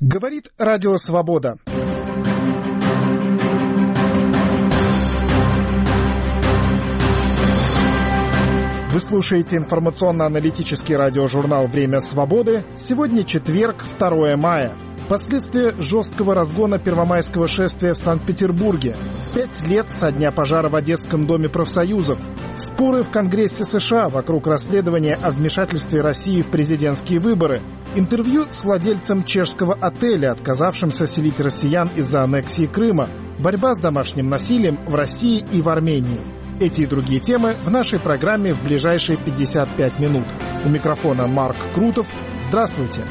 Говорит Радио Свобода. Вы слушаете информационно-аналитический радиожурнал «Время свободы». Сегодня четверг, 2 мая. Последствия жесткого разгона первомайского шествия в Санкт-Петербурге. 5 лет со дня пожара в Одесском доме профсоюзов. Споры в Конгрессе США вокруг расследования о вмешательстве России в президентские выборы. Интервью с владельцем чешского отеля, отказавшимся селить россиян из-за аннексии Крыма. Борьба с домашним насилием в России и в Армении. Эти и другие темы в нашей программе в ближайшие 55 минут. У микрофона Марк Крутов. Здравствуйте.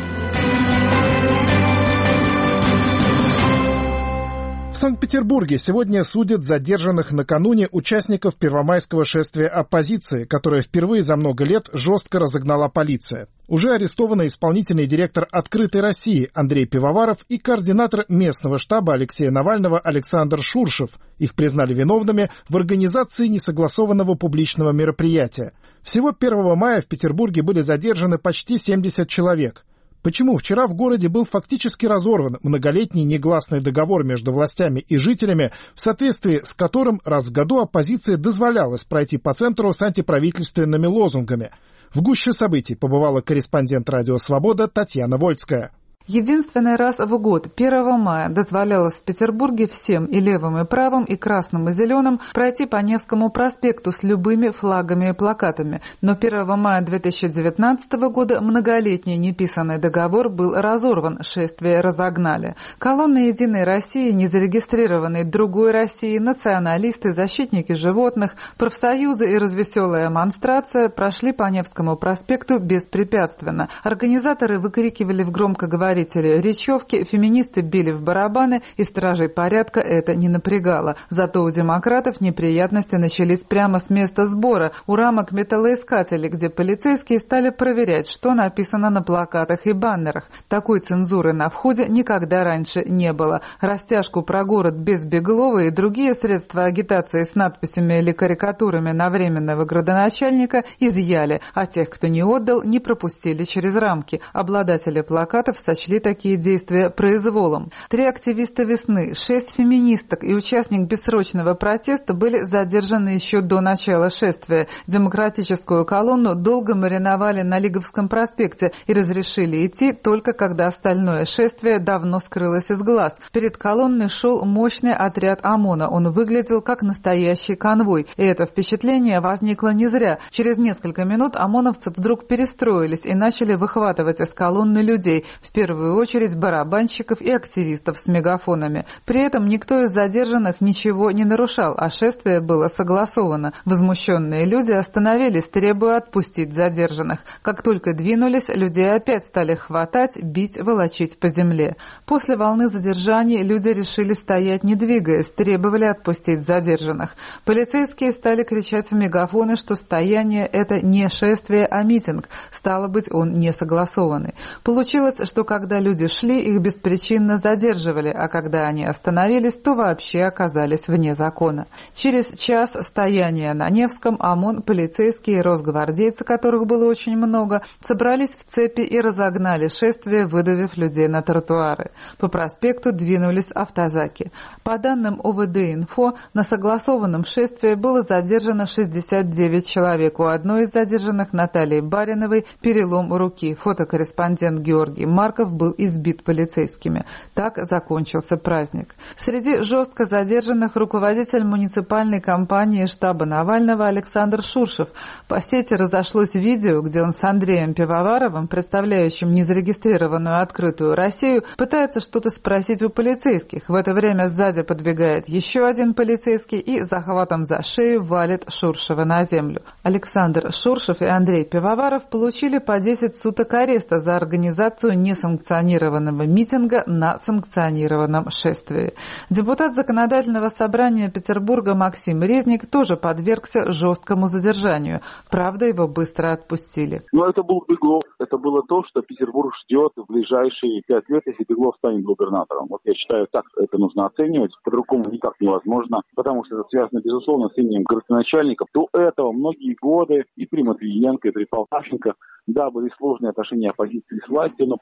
В Санкт-Петербурге сегодня судят задержанных накануне участников первомайского шествия оппозиции, которое впервые за много лет жестко разогнала полиция. Уже арестованы исполнительный директор «Открытой России» Андрей Пивоваров и координатор местного штаба Алексея Навального Александр Шуршев. Их признали виновными в организации несогласованного публичного мероприятия. Всего 1 мая в Петербурге были задержаны почти 70 человек. Почему вчера в городе был фактически разорван многолетний негласный договор между властями и жителями, в соответствии с которым раз в году оппозиции дозволялось пройти по центру с антиправительственными лозунгами? В гуще событий побывала корреспондент «Радио Свобода» Татьяна Вольская. Единственный раз в год, 1 мая, дозволялось в Петербурге всем, и левым, и правым, и красным, и зеленым, пройти по Невскому проспекту с любыми флагами и плакатами. Но 1 мая 2019 года многолетний неписанный договор был разорван, шествие разогнали. Колонны «Единой России», незарегистрированной «Другой России», националисты, защитники животных, профсоюзы и развеселая монстрация прошли по Невскому проспекту беспрепятственно. Организаторы выкрикивали в громкоговорителе речевки, феминисты били в барабаны, и стражей порядка это не напрягало. Зато у демократов неприятности начались прямо с места сбора, у рамок металлоискателей, где полицейские стали проверять, что написано на плакатах и баннерах. Такой цензуры на входе никогда раньше не было. Растяжку про город без Беглова и другие средства агитации с надписями или карикатурами на временного градоначальника изъяли, а тех, кто не отдал, не пропустили через рамки. Обладатели плакатов сочли такие действия произволом. 3 активиста «Весны», 6 феминисток и участник бессрочного протеста были задержаны еще до начала шествия. Демократическую колонну долго мариновали на Лиговском проспекте и разрешили идти только когда остальное шествие давно скрылось из глаз. Перед колонной шел мощный отряд ОМОНа. Он выглядел как настоящий конвой. И это впечатление возникло не зря. Через несколько минут ОМОНовцы вдруг перестроились и начали выхватывать из колонны людей. В первую очередь барабанщиков и активистов с мегафонами. При этом никто из задержанных ничего не нарушал, а шествие было согласовано. Возмущенные люди остановились, требуя отпустить задержанных. Как только двинулись, людей опять стали хватать, бить, волочить по земле. После волны задержаний люди решили стоять не двигаясь, требовали отпустить задержанных. Полицейские стали кричать в мегафоны, что стояние – это не шествие, а митинг. Стало быть, он не согласованный. Получилось, что когда люди шли, их беспричинно задерживали, а когда они остановились, то вообще оказались вне закона. Через час стояния на Невском ОМОН, полицейские и росгвардейцы, которых было очень много, собрались в цепи и разогнали шествие, выдавив людей на тротуары. По проспекту двинулись автозаки. По данным ОВД-Инфо, на согласованном шествии было задержано 69 человек. У одной из задержанных, Натальи Бариновой, перелом руки. Фотокорреспондент Георгий Марков был избит полицейскими. Так закончился праздник. Среди жестко задержанных руководитель муниципальной компании штаба Навального Александр Шуршев. По сети разошлось видео, где он с Андреем Пивоваровым, представляющим незарегистрированную «Открытую Россию», пытается что-то спросить у полицейских. В это время сзади подбегает еще один полицейский и захватом за шею валит Шуршева на землю. Александр Шуршев и Андрей Пивоваров получили по 10 суток ареста за организацию несанкционированного митинга на санкционированном шествии. Депутат Законодательного собрания Петербурга Максим Резник тоже подвергся жесткому задержанию. Правда, его быстро отпустили. Но это был Беглов. Это было то, что Петербург ждет в ближайшие 5 лет, если Беглов станет губернатором. Вот я считаю, так это нужно оценивать. По-другому никак невозможно, потому что это связано, безусловно, с именем градоначальников. До этого многие годы и при Матвиенко, и при Полтавченко, да, были сложные отношения оппозиции с властью, но при этом в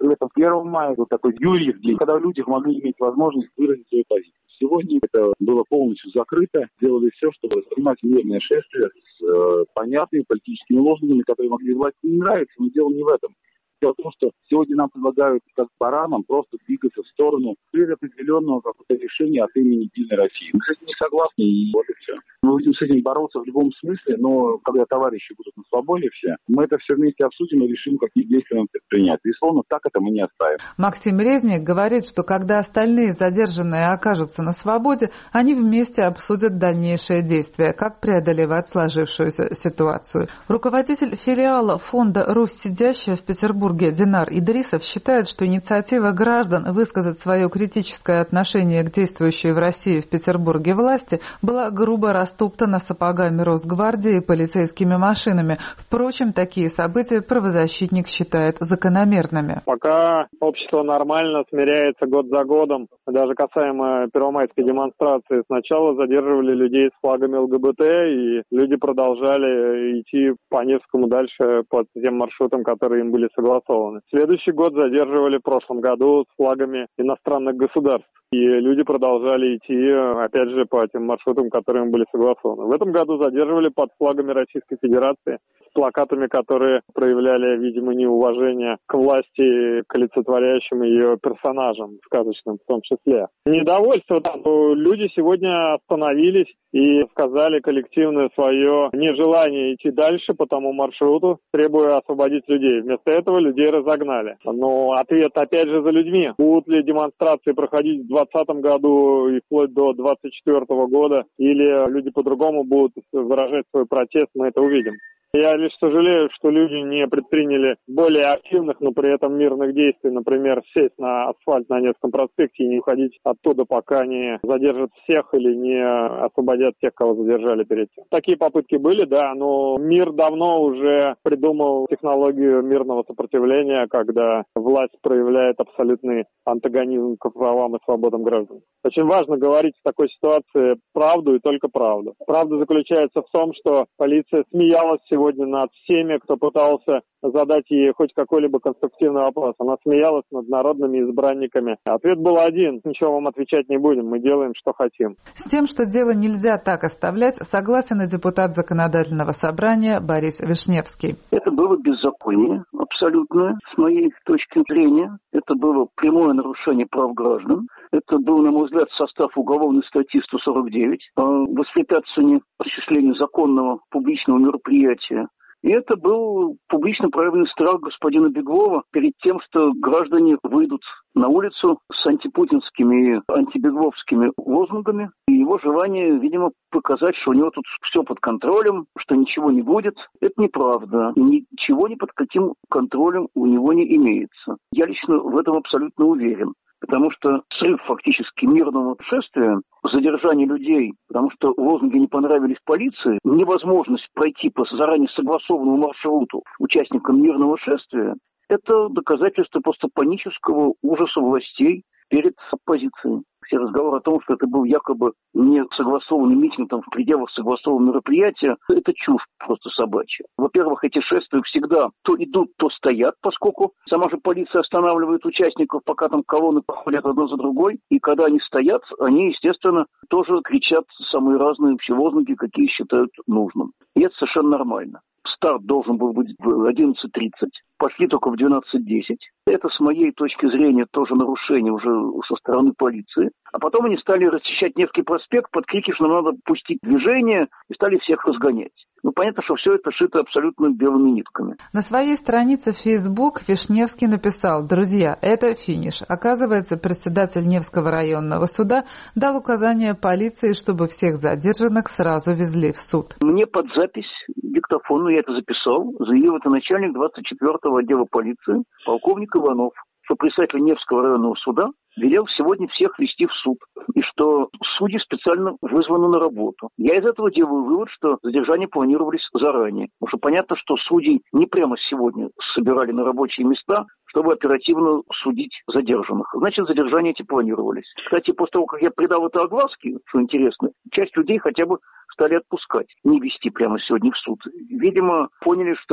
1 мая был такой Юрьев день, когда люди могли иметь возможность выразить свою позицию. Сегодня это было полностью закрыто. Сделали все, чтобы занимать мирное шествие с понятными политическими лозунгами, которые могли власти не нравиться, но дело не в этом. Дело в том, что сегодня нам предлагают, как баранам, просто двигаться в сторону предопределенного какого-то решения от имени Единой России. Мы с этим не согласны, и вот и все. Мы будем с этим бороться в любом смысле, но когда товарищи будут на свободе все, мы это все вместе обсудим и решим, какие действия нам предпринять. Безусловно, так это мы не оставим. Максим Резник говорит, что когда остальные задержанные окажутся на свободе, они вместе обсудят дальнейшие действия, как преодолевать сложившуюся ситуацию. Руководитель филиала фонда «Русь сидящая» в Петербурге Динар Идрисов считает, что инициатива граждан высказать свое критическое отношение к действующей в России в Петербурге власти была грубо растоптана сапогами Росгвардии и полицейскими машинами. Впрочем, такие события правозащитник считает закономерными. Пока общество нормально смиряется год за годом, даже касаемо первомайской демонстрации, сначала задерживали людей с флагами ЛГБТ, и люди продолжали идти по Невскому дальше по тем маршрутам, которые им были согласованы. Следующий год задерживали в прошлом году с флагами иностранных государств. И люди продолжали идти, опять же, по тем маршрутам, которые им были согласованы. В этом году задерживали под флагами Российской Федерации с плакатами, которые проявляли, видимо, неуважение к власти, к олицетворяющим ее персонажам, сказочным в том числе. Недовольство там. Люди сегодня остановились и сказали коллективное свое нежелание идти дальше по тому маршруту, требуя освободить людей. Вместо этого людей разогнали. Но ответ опять же за людьми. Будут ли демонстрации проходить в 2020 году и вплоть до 2024 года, или люди по-другому будут выражать свой протест, мы это увидим. Я лишь сожалею, что люди не предприняли более активных, но при этом мирных действий, например, сесть на асфальт на Невском проспекте и не уходить оттуда, пока не задержат всех или не освободят тех, кого задержали перед тем. Такие попытки были, да, но мир давно уже придумал технологию мирного сопротивления, когда власть проявляет абсолютный антагонизм к правам и свободам граждан. Очень важно говорить в такой ситуации правду и только правду. Правда заключается в том, что полиция смеялась сегодня над всеми, кто пытался задать ей хоть какой-либо конструктивный вопрос. Она смеялась над народными избранниками. Ответ был один. Ничего вам отвечать не будем. Мы делаем, что хотим. С тем, что дело нельзя так оставлять, согласен и депутат Законодательного собрания Борис Вишневский. Это было беззаконие абсолютное, с моей точки зрения. Это было прямое нарушение прав граждан. Это был, на мой взгляд, состав уголовной статьи 149 о воспрепятствовании осуществлению законного публичного мероприятия. И это был публично проявленный страх господина Беглова перед тем, что граждане выйдут на улицу с антипутинскими и антибегловскими лозунгами. И его желание, видимо, показать, что у него тут все под контролем, что ничего не будет. Это неправда. Ничего ни под каким контролем у него не имеется. Я лично в этом абсолютно уверен. Потому что срыв фактически мирного шествия, задержание людей, потому что лозунги не понравились полиции, невозможность пройти по заранее согласованному маршруту участникам мирного шествия, это доказательство просто панического ужаса властей перед оппозицией. Все разговоры о том, что это был якобы не согласованный митинг там, в пределах согласованного мероприятия, это чушь просто собачья. Во-первых, эти шествия всегда то идут, то стоят, поскольку сама же полиция останавливает участников, пока там колонны проходят одна за другой. И когда они стоят, они, естественно, тоже кричат самые разные вообще лозунги, какие считают нужным. И это совершенно нормально. Старт должен был быть в 11:30. Пошли только в 12:10. Это, с моей точки зрения, тоже нарушение уже со стороны полиции. А потом они стали расчищать Невский проспект под крики, что нам надо пустить движение, и стали всех разгонять. Ну, понятно, что все это шито абсолютно белыми нитками. На своей странице в Facebook Вишневский написал: «Друзья, это финиш». Оказывается, председатель Невского районного суда дал указание полиции, чтобы всех задержанных сразу везли в суд. Мне под запись диктофону, я это записал, заявил это начальник 24-го отдела полиции, полковник Иванов, что представитель Невского районного суда велел сегодня всех вести в суд, и что судьи специально вызваны на работу. Я из этого делаю вывод, что задержания планировались заранее. Потому что понятно, что судей не прямо сегодня собирали на рабочие места, чтобы оперативно судить задержанных. Значит, задержания эти планировались. Кстати, после того, как я придал это огласке, что интересно, часть людей хотя бы стали отпускать, не вести прямо сегодня в суд. Видимо, поняли, что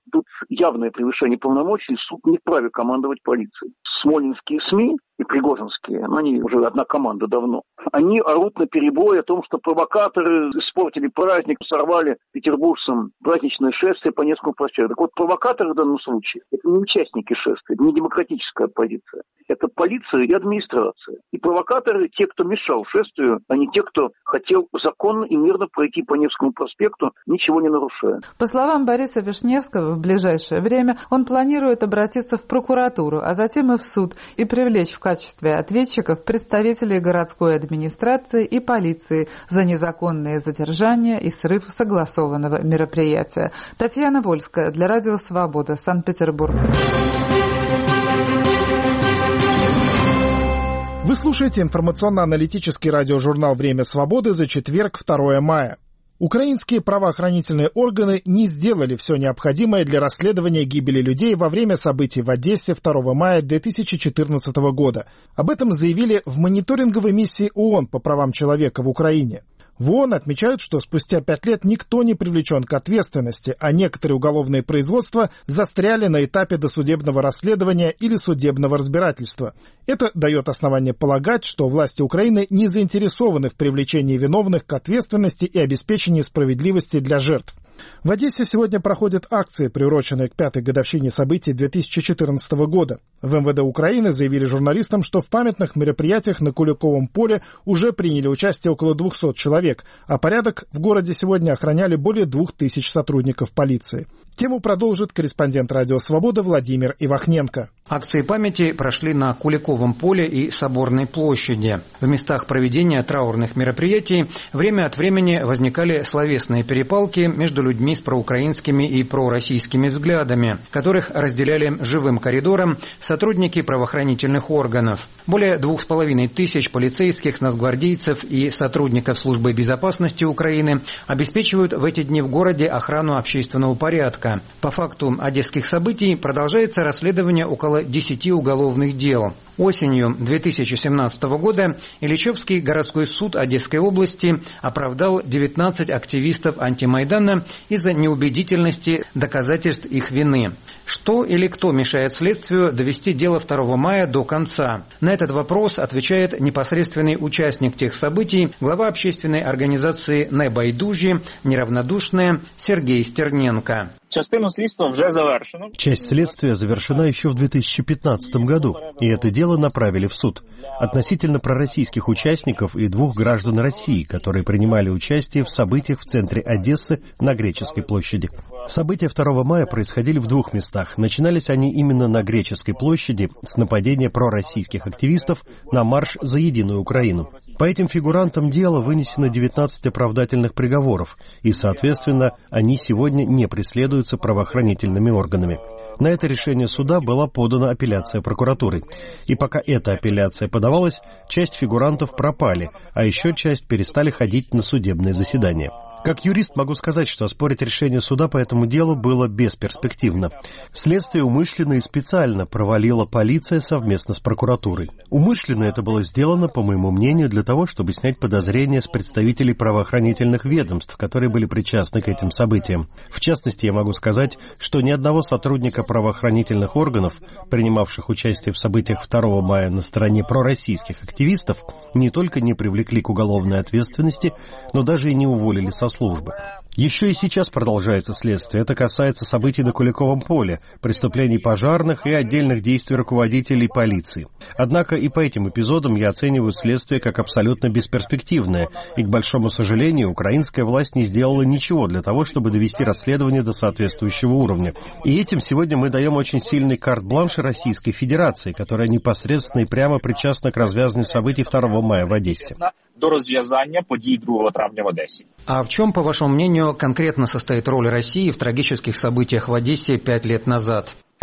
Тут явное превышение полномочий, суд не вправе командовать полицией. Смолинские СМИ и пригожинские, они уже одна команда давно, они орут наперебой о том, что провокаторы испортили праздник, сорвали петербуржцам праздничное шествие по Невскому проспекту. Так вот, провокаторы в данном случае – это не участники шествия, это не демократическая оппозиция. Это полиция и администрация. И провокаторы – те, кто мешал шествию, а не те, кто хотел законно и мирно пройти по Невскому проспекту, ничего не нарушая. По словам Бориса Вишневского, в ближайшее время он планирует обратиться в прокуратуру, а затем и в суд, и привлечь в качестве ответчиков представителей городской администрации и полиции за незаконное задержание и срыв согласованного мероприятия. Татьяна Вольская для Радио Свобода, Санкт-Петербург. Вы слушаете информационно-аналитический радиожурнал «Время свободы» за четверг, 2 мая. Украинские правоохранительные органы не сделали все необходимое для расследования гибели людей во время событий в Одессе 2 мая 2014 года. Об этом заявили в мониторинговой миссии ООН по правам человека в Украине. В ООН отмечают, что спустя 5 лет никто не привлечен к ответственности, а некоторые уголовные производства застряли на этапе досудебного расследования или судебного разбирательства. Это дает основание полагать, что власти Украины не заинтересованы в привлечении виновных к ответственности и обеспечении справедливости для жертв. В Одессе сегодня проходят акции, приуроченные к 5-й годовщине событий 2014 года. В МВД Украины заявили журналистам, что в памятных мероприятиях на Куликовом поле уже приняли участие около 200 человек, а порядок в городе сегодня охраняли более 2000 сотрудников полиции. Тему продолжит корреспондент Радио Свобода Владимир Ивахненко. Акции памяти прошли на Куликовом поле и Соборной площади. В местах проведения траурных мероприятий время от времени возникали словесные перепалки между людьми с проукраинскими и пророссийскими взглядами, которых разделяли живым коридором сотрудники правоохранительных органов. Более 2500 полицейских, нацгвардейцев и сотрудников службы безопасности Украины обеспечивают в эти дни в городе охрану общественного порядка. По факту одесских событий продолжается расследование около 10 уголовных дел. Осенью 2017 года Ильичевский городской суд Одесской области оправдал 19 активистов антимайдана из-за неубедительности доказательств их вины. Что или кто мешает следствию довести дело 2 мая до конца? На этот вопрос отвечает непосредственный участник тех событий, глава общественной организации «Не байдужі», «Неравнодушные» Сергей Стерненко. Часть следствия завершена еще в 2015 году, и это дело направили в суд. Относительно пророссийских участников и 2 граждан России, которые принимали участие в событиях в центре Одессы на Греческой площади. События 2 мая происходили в 2 местах. Начинались они именно на Греческой площади с нападения пророссийских активистов на марш за единую Украину. По этим фигурантам дела вынесено 19 оправдательных приговоров, и, соответственно, они сегодня не преследуются правоохранительными органами. На это решение суда была подана апелляция прокуратуры. И пока эта апелляция подавалась, часть фигурантов пропали, а еще часть перестали ходить на судебные заседания. Как юрист могу сказать, что оспорить решение суда по этому делу было бесперспективно. Следствие умышленно и специально провалила полиция совместно с прокуратурой. Умышленно это было сделано, по моему мнению, для того, чтобы снять подозрения с представителей правоохранительных ведомств, которые были причастны к этим событиям. В частности, я могу сказать, что ни одного сотрудника правоохранительных органов, принимавших участие в событиях 2 мая на стороне пророссийских активистов, не только не привлекли к уголовной ответственности, но даже и не уволили со службы. Еще и сейчас продолжается следствие. Это касается событий на Куликовом поле, преступлений пожарных и отдельных действий руководителей полиции. Однако и по этим эпизодам я оцениваю следствие как абсолютно бесперспективное, и, к большому сожалению, украинская власть не сделала ничего для того, чтобы довести расследование до соответствующего уровня. И этим сегодня мы даем очень сильный карт-бланш Российской Федерации, которая непосредственно и прямо причастна к развязанию событий 2 мая в Одессе. До розв'язання подій 2 травня в Одессе. А в чем, по вашему мнению, конкретно состоит роль России в трагических событиях в Одессе 5 лет назад?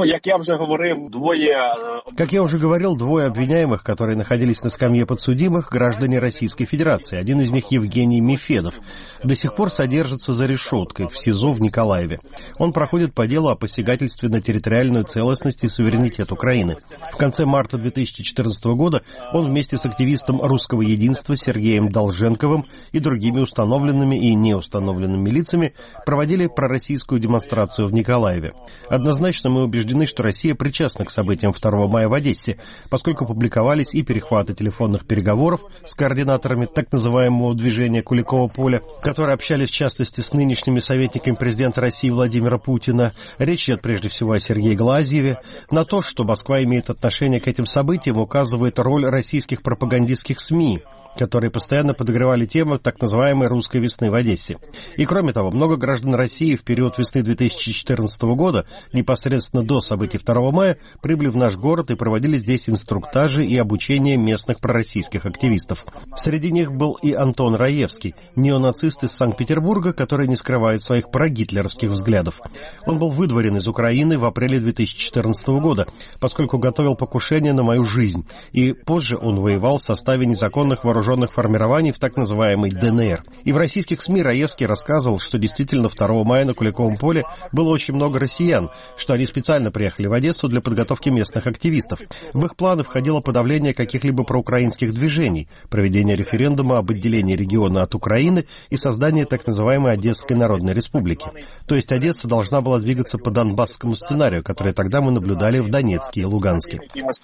Как я уже говорил, двое обвиняемых, которые находились на скамье подсудимых, граждане Российской Федерации. Один из них Евгений Мефедов. До сих пор содержится за решеткой в СИЗО в Николаеве. Он проходит по делу о посягательстве на территориальную целостность и суверенитет Украины. В конце марта 2014 года он вместе с активистом Русского единства Сергеем Долженковым и другими установленными и неустановленными лицами проводили пророссийскую демонстрацию в Николаеве. Однозначно мы убеждены, что Россия причастна к событиям 2 мая в Одессе, поскольку публиковались и перехваты телефонных переговоров с координаторами так называемого движения Куликового поля, которые общались в частности с нынешними советниками президента России Владимира Путина. Речь идет прежде всего о Сергее Глазьеве. На то, что Москва имеет отношение к этим событиям, указывает роль российских пропагандистских СМИ, которые постоянно подогревали тему так называемой «русской весны» в Одессе. И кроме того, много граждан России в период весны 2014 года, непосредственно до событий 2 мая, прибыли в наш город и проводили здесь инструктажи и обучение местных пророссийских активистов. Среди них был и Антон Раевский, неонацист из Санкт-Петербурга, который не скрывает своих прогитлеровских взглядов. Он был выдворен из Украины в апреле 2014 года, поскольку готовил покушение на мою жизнь, и позже он воевал в составе незаконных вооруженных формирований в так называемой ДНР. И в российских СМИ Раевский рассказывал, что действительно 2 мая на Куликовом поле было очень много россиян, что они специально приехали в Одессу для подготовки местных активистов. В их планы входило подавление каких-либо проукраинских движений, проведение референдума об отделении региона от Украины и создание так называемой Одесской Народной Республики. То есть Одесса должна была двигаться по донбасскому сценарию, который тогда мы наблюдали в Донецке и Луганске.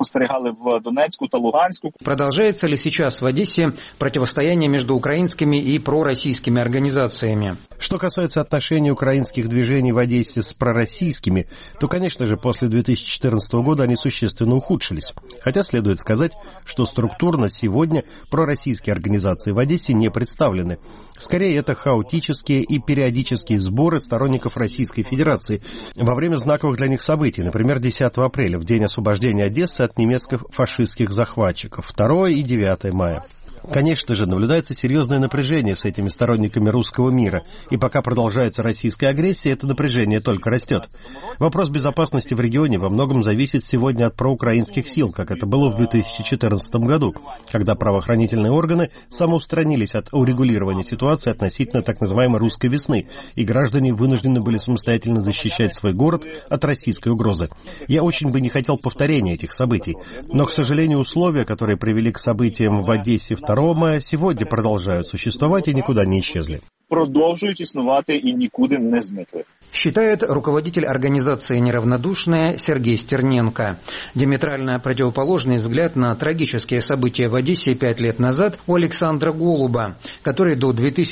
Продолжается ли сейчас в Одессе противостояние между украинскими и пророссийскими организациями? Что касается отношений украинских движений в Одессе с пророссийскими, то, конечно же, после 2014 года они существенно ухудшились. Хотя следует сказать, что структурно сегодня пророссийские организации в Одессе не представлены. Скорее, это хаотические и периодические сборы сторонников Российской Федерации во время знаковых для них событий, например, 10 апреля, в день освобождения Одессы от немецких фашистских захватчиков, 2 и 9 мая. Конечно же, наблюдается серьезное напряжение с этими сторонниками русского мира, и пока продолжается российская агрессия, это напряжение только растет. Вопрос безопасности в регионе во многом зависит сегодня от проукраинских сил, как это было в 2014 году, когда правоохранительные органы самоустранились от урегулирования ситуации относительно так называемой «русской весны», и граждане вынуждены были самостоятельно защищать свой город от российской угрозы. Я очень бы не хотел повторения этих событий, но, к сожалению, условия, которые привели к событиям в Одессе 2 мая, сегодня продолжают существовать и никуда не исчезли. Продолжают існувати и никуда не зникли. Считает руководитель организации «Неравнодушная» Сергей Стерненко. Диаметрально противоположный взгляд на трагические события в Одессе 5 лет назад у Александра Голуба, который до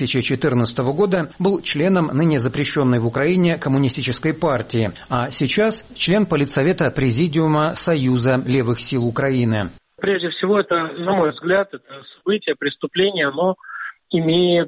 2014 года был членом ныне запрещенной в Украине коммунистической партии, а сейчас член политсовета Президиума Союза левых сил Украины. Прежде всего, это, на мой взгляд, это событие, преступление, оно имеет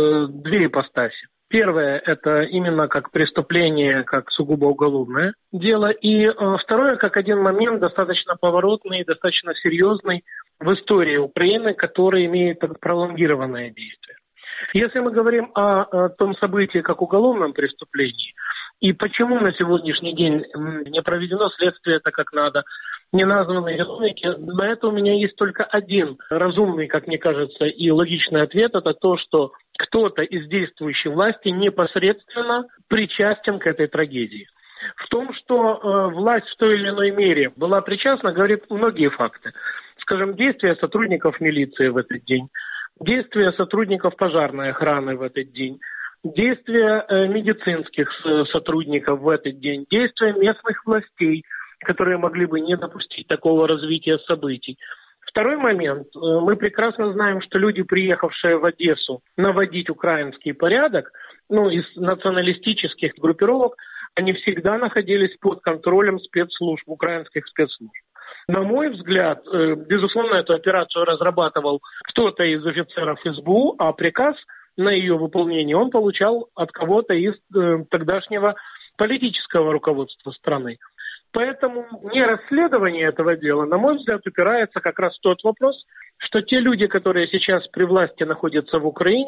две ипостаси. Первое – это именно как преступление, как сугубо уголовное дело. И второе – как один момент достаточно поворотный, достаточно серьезный в истории Украины, который имеет пролонгированное действие. Если мы говорим о том событии как уголовном преступлении, и почему на сегодняшний день не проведено следствие так, как надо, не названы виновники, на это у меня есть только один разумный, как мне кажется, и логичный ответ. Это то, что кто-то из действующей власти непосредственно причастен к этой трагедии. В том, что власть в той или иной мере была причастна, говорит многие факты. Скажем, действия сотрудников милиции в этот день, действия сотрудников пожарной охраны в этот день, действия медицинских сотрудников в этот день, действия местных властей, которые могли бы не допустить такого развития событий. Второй момент. Мы прекрасно знаем, что люди, приехавшие в Одессу наводить украинский порядок, из националистических группировок, они всегда находились под контролем спецслужб, украинских спецслужб. На мой взгляд, безусловно, эту операцию разрабатывал кто-то из офицеров СБУ, а приказ на ее выполнение он получал от кого-то из тогдашнего политического руководства страны. Поэтому не расследование этого дела, на мой взгляд, упирается как раз в тот вопрос, что те люди, которые сейчас при власти находятся в Украине,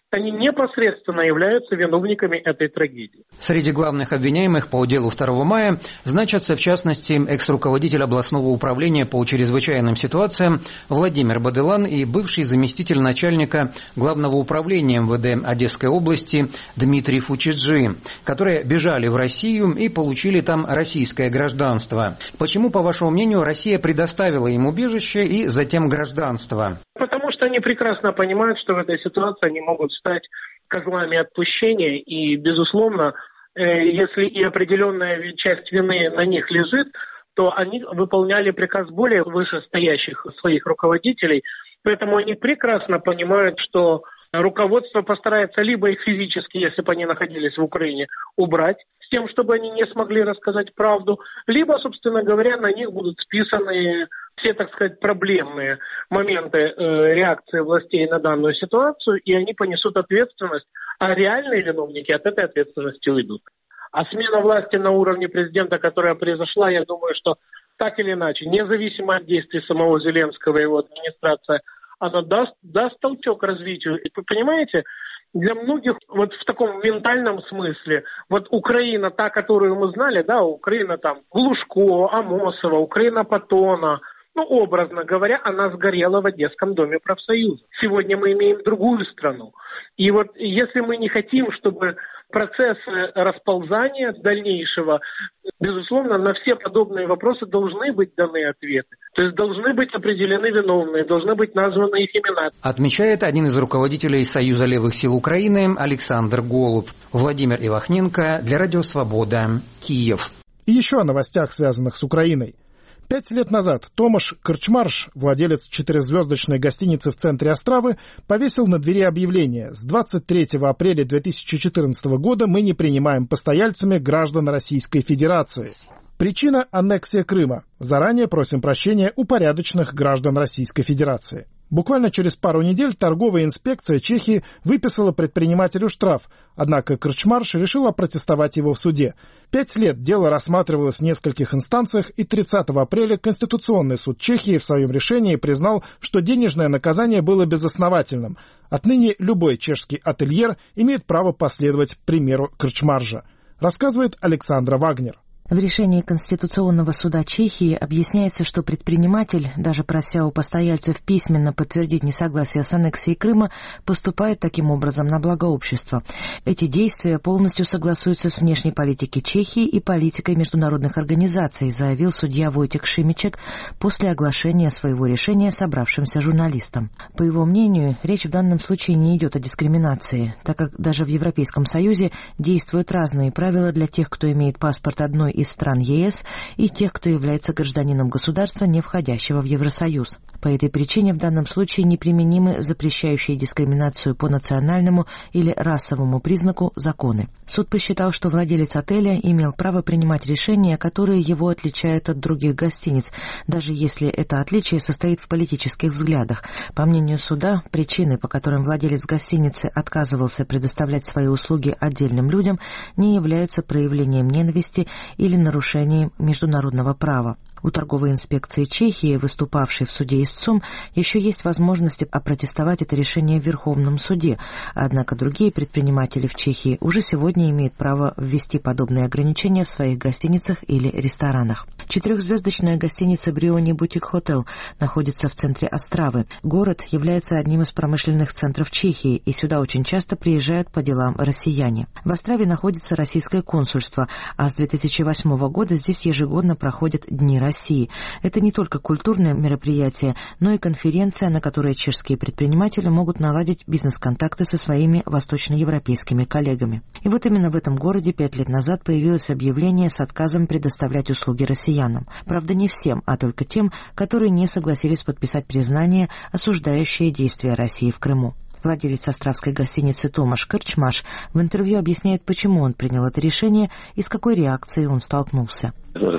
они непосредственно являются виновниками этой трагедии. Среди главных обвиняемых по делу 2 мая значатся, в частности, экс-руководитель областного управления по чрезвычайным ситуациям Владимир Баделан и бывший заместитель начальника Главного управления МВД Одесской области Дмитрий Фучиджи, которые бежали в Россию и получили там российское гражданство. Почему, по вашему мнению, Россия предоставила им убежище и затем гражданство? Потому что они прекрасно понимают, что в этой ситуации они могут стать козлами отпущения. И, безусловно, если и определенная часть вины на них лежит, то они выполняли приказ более вышестоящих своих руководителей. Поэтому они прекрасно понимают, что руководство постарается либо их физически, если бы они находились в Украине, убрать, с тем, чтобы они не смогли рассказать правду, либо, собственно говоря, на них будут списаны все, так сказать, проблемные моменты реакции властей на данную ситуацию, и они понесут ответственность, а реальные виновники от этой ответственности уйдут. А смена власти на уровне президента, которая произошла, я думаю, что так или иначе, независимо от действий самого Зеленского и его администрации, она даст толчок развитию. И вы понимаете, для многих вот в таком ментальном смысле, вот Украина, та, которую мы знали, да, Украина там Глушко, Амосова, Украина Патона, образно говоря, она сгорела в Одесском доме профсоюза. Сегодня мы имеем другую страну. И вот если мы не хотим, чтобы процессы расползания дальнейшего, безусловно, на все подобные вопросы должны быть даны ответы. То есть должны быть определены виновные, должны быть названы их имена. Отмечает один из руководителей Союза левых сил Украины Александр Голуб. Владимир Ивахненко для Радио Свобода, Киев. И еще о новостях, связанных с Украиной. 5 лет назад Томаш Крчмарш, владелец 4-звездочной гостиницы в центре Островы, повесил на двери объявление: с 23 апреля 2014 года мы не принимаем постояльцами граждан Российской Федерации. Причина – аннексия Крыма. Заранее просим прощения у порядочных граждан Российской Федерации. Буквально через пару недель торговая инспекция Чехии выписала предпринимателю штраф, однако Крчмарш решил опротестовать его в суде. 5 лет дело рассматривалось в нескольких инстанциях, и 30 апреля Конституционный суд Чехии в своем решении признал, что денежное наказание было безосновательным. Отныне любой чешский ательер имеет право последовать примеру Крчмаржа, рассказывает Александра Вагнер. В решении Конституционного суда Чехии объясняется, что предприниматель, даже прося у постояльцев письменно подтвердить несогласие с аннексией Крыма, поступает таким образом на благо общества. Эти действия полностью согласуются с внешней политикой Чехии и политикой международных организаций, заявил судья Войтек Шимичек после оглашения своего решения собравшимся журналистам. По его мнению, речь в данном случае не идет о дискриминации, так как даже в Европейском Союзе действуют разные правила для тех, кто имеет паспорт одной из стран ЕС, и тех, кто является гражданином государства, не входящего в Евросоюз. По этой причине в данном случае неприменимы запрещающие дискриминацию по национальному или расовому признаку законы. Суд посчитал, что владелец отеля имел право принимать решения, которые его отличают от других гостиниц, даже если это отличие состоит в политических взглядах. По мнению суда, причины, по которым владелец гостиницы отказывался предоставлять свои услуги отдельным людям, не являются проявлением ненависти или нарушением международного права. У торговой инспекции Чехии, выступавшей в суде истцом, еще есть возможность опротестовать это решение в Верховном суде, однако другие предприниматели в Чехии уже сегодня имеют право ввести подобные ограничения в своих гостиницах или ресторанах. 4-звездочная гостиница Бриони Бутик Хотел находится в центре Островы. Город является одним из промышленных центров Чехии, и сюда очень часто приезжают по делам россияне. В Острове находится российское консульство, а с 2008 года здесь ежегодно проходят Дни России. Это не только культурное мероприятие, но и конференция, на которой чешские предприниматели могут наладить бизнес-контакты со своими восточноевропейскими коллегами. И вот именно в этом городе 5 лет назад появилось объявление с отказом предоставлять услуги россиянам. Правда, не всем, а только тем, которые не согласились подписать признание, осуждающее действия России в Крыму. Владелец островской гостиницы Томаш Крчмарш в интервью объясняет, почему он принял это решение и с какой реакцией он столкнулся.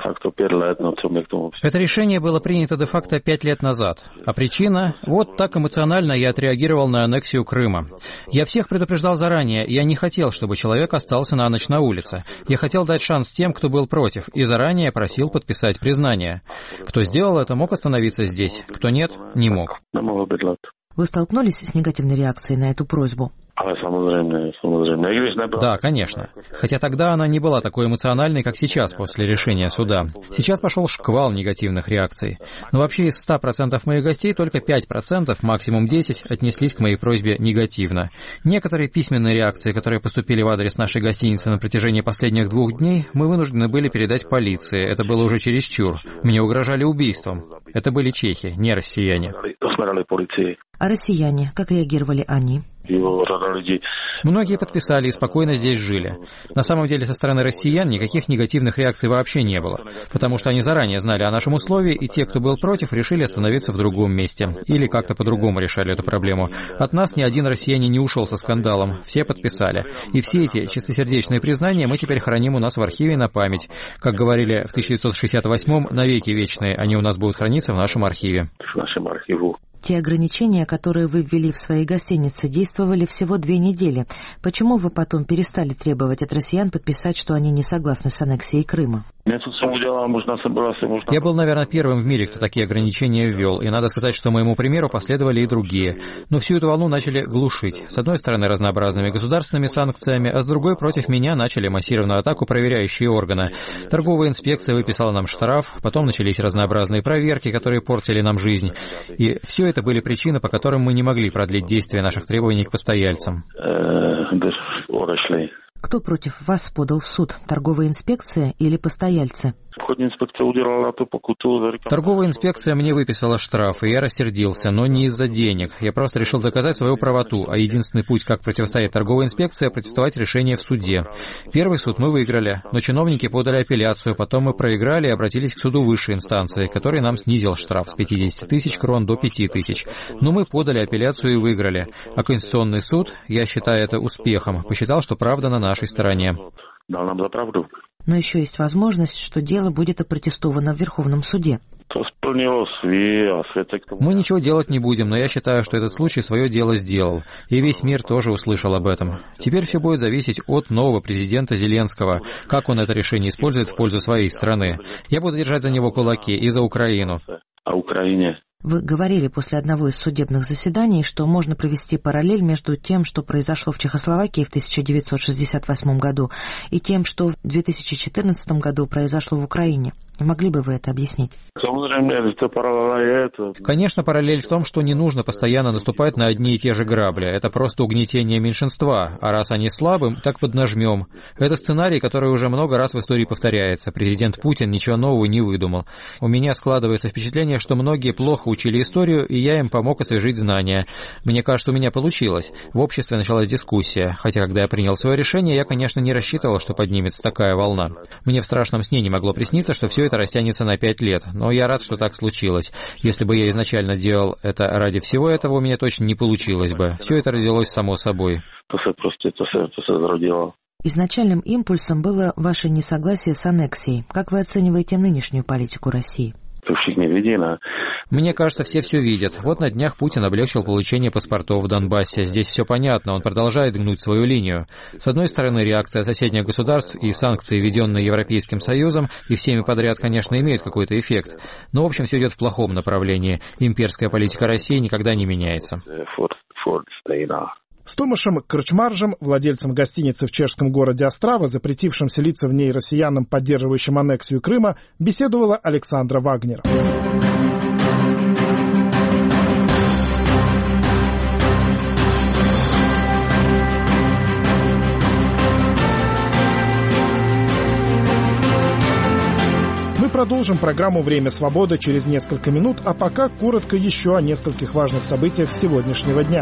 Это решение было принято де-факто 5 лет назад. А причина? Вот так эмоционально я отреагировал на аннексию Крыма. Я всех предупреждал заранее, я не хотел, чтобы человек остался на ночь на улице. Я хотел дать шанс тем, кто был против, и заранее просил подписать признание. Кто сделал это, мог остановиться здесь. Кто нет, не мог. Вы столкнулись с негативной реакцией на эту просьбу? Да, конечно. Хотя тогда она не была такой эмоциональной, как сейчас после решения суда. Сейчас пошел шквал негативных реакций. Но вообще из 100% моих гостей только 5%, максимум 10%, отнеслись к моей просьбе негативно. Некоторые письменные реакции, которые поступили в адрес нашей гостиницы на протяжении последних 2 дней, мы вынуждены были передать полиции. Это было уже чересчур. Мне угрожали убийством. Это были чехи, не россияне. А россияне, как реагировали они? Многие подписали и спокойно здесь жили. На самом деле, со стороны россиян никаких негативных реакций вообще не было, потому что они заранее знали о нашем условии, и те, кто был против, решили остановиться в другом месте. Или как-то по-другому решали эту проблему. От нас ни один россиянин не ушел со скандалом. Все подписали. И все эти чистосердечные признания мы теперь храним у нас в архиве на память. Как говорили в 1968-м, навеки вечные, они у нас будут храниться в нашем архиве. Те ограничения, которые вы ввели в своей гостинице, действовали всего 2 недели. Почему вы потом перестали требовать от россиян подписать, что они не согласны с аннексией Крыма? Я был, наверное, первым в мире, кто такие ограничения ввел, и надо сказать, что моему примеру последовали и другие. Но всю эту волну начали глушить. С одной стороны, разнообразными государственными санкциями, а с другой, против меня начали массированную атаку проверяющие органы. Торговая инспекция выписала нам штраф, потом начались разнообразные проверки, которые портили нам жизнь. И все это были причины, по которым мы не могли продлить действие наших требований к постояльцам. Кто против вас подал в суд? Торговая инспекция или постояльцы? Торговая инспекция мне выписала штраф, и я рассердился, но не из-за денег. Я просто решил доказать свою правоту, а единственный путь, как противостоять торговой инспекции, протестовать решение в суде. Первый суд мы выиграли, но чиновники подали апелляцию, потом мы проиграли и обратились к суду высшей инстанции, который нам снизил штраф с 50 тысяч крон до 5 тысяч. Но мы подали апелляцию и выиграли. А Конституционный суд, я считаю это успехом, посчитал, что правда на нашей стороне. Но еще есть возможность, что дело будет опротестовано в Верховном суде. Мы ничего делать не будем, но я считаю, что этот случай свое дело сделал. И весь мир тоже услышал об этом. Теперь все будет зависеть от нового президента Зеленского, как он это решение использует в пользу своей страны. Я буду держать за него кулаки и за Украину. А Украине? Вы говорили после одного из судебных заседаний, что можно провести параллель между тем, что произошло в Чехословакии в 1968 году, и тем, что в 2014 году произошло в Украине. Могли бы вы это объяснить? Конечно, параллель в том, что не нужно постоянно наступать на одни и те же грабли. Это просто угнетение меньшинства. А раз они слабы, так поднажмем. Это сценарий, который уже много раз в истории повторяется. Президент Путин ничего нового не выдумал. У меня складывается впечатление, что многие плохо учили историю, и я им помог освежить знания. Мне кажется, у меня получилось. В обществе началась дискуссия. Хотя, когда я принял свое решение, я, конечно, не рассчитывал, что поднимется такая волна. Мне в страшном сне не могло присниться, что все это растянется на 5 лет. Но я рад, что так случилось. Если бы я изначально делал это ради всего этого, у меня точно не получилось бы. Все это родилось само собой. Изначальным импульсом было ваше несогласие с аннексией. Как вы оцениваете нынешнюю политику России? Мне кажется, все видят. Вот на днях Путин облегчил получение паспортов в Донбассе. Здесь все понятно, он продолжает гнуть свою линию. С одной стороны, реакция соседних государств и санкции, введенные Европейским Союзом, и всеми подряд, конечно, имеют какой-то эффект. Но, в общем, все идет в плохом направлении. Имперская политика России никогда не меняется. С Томашем Крчмаржем, владельцем гостиницы в чешском городе Острава, запретившим селиться в ней россиянам, поддерживающим аннексию Крыма, беседовала Александра Вагнер. Мы продолжим программу «Время свободы» через несколько минут, а пока коротко еще о нескольких важных событиях сегодняшнего дня.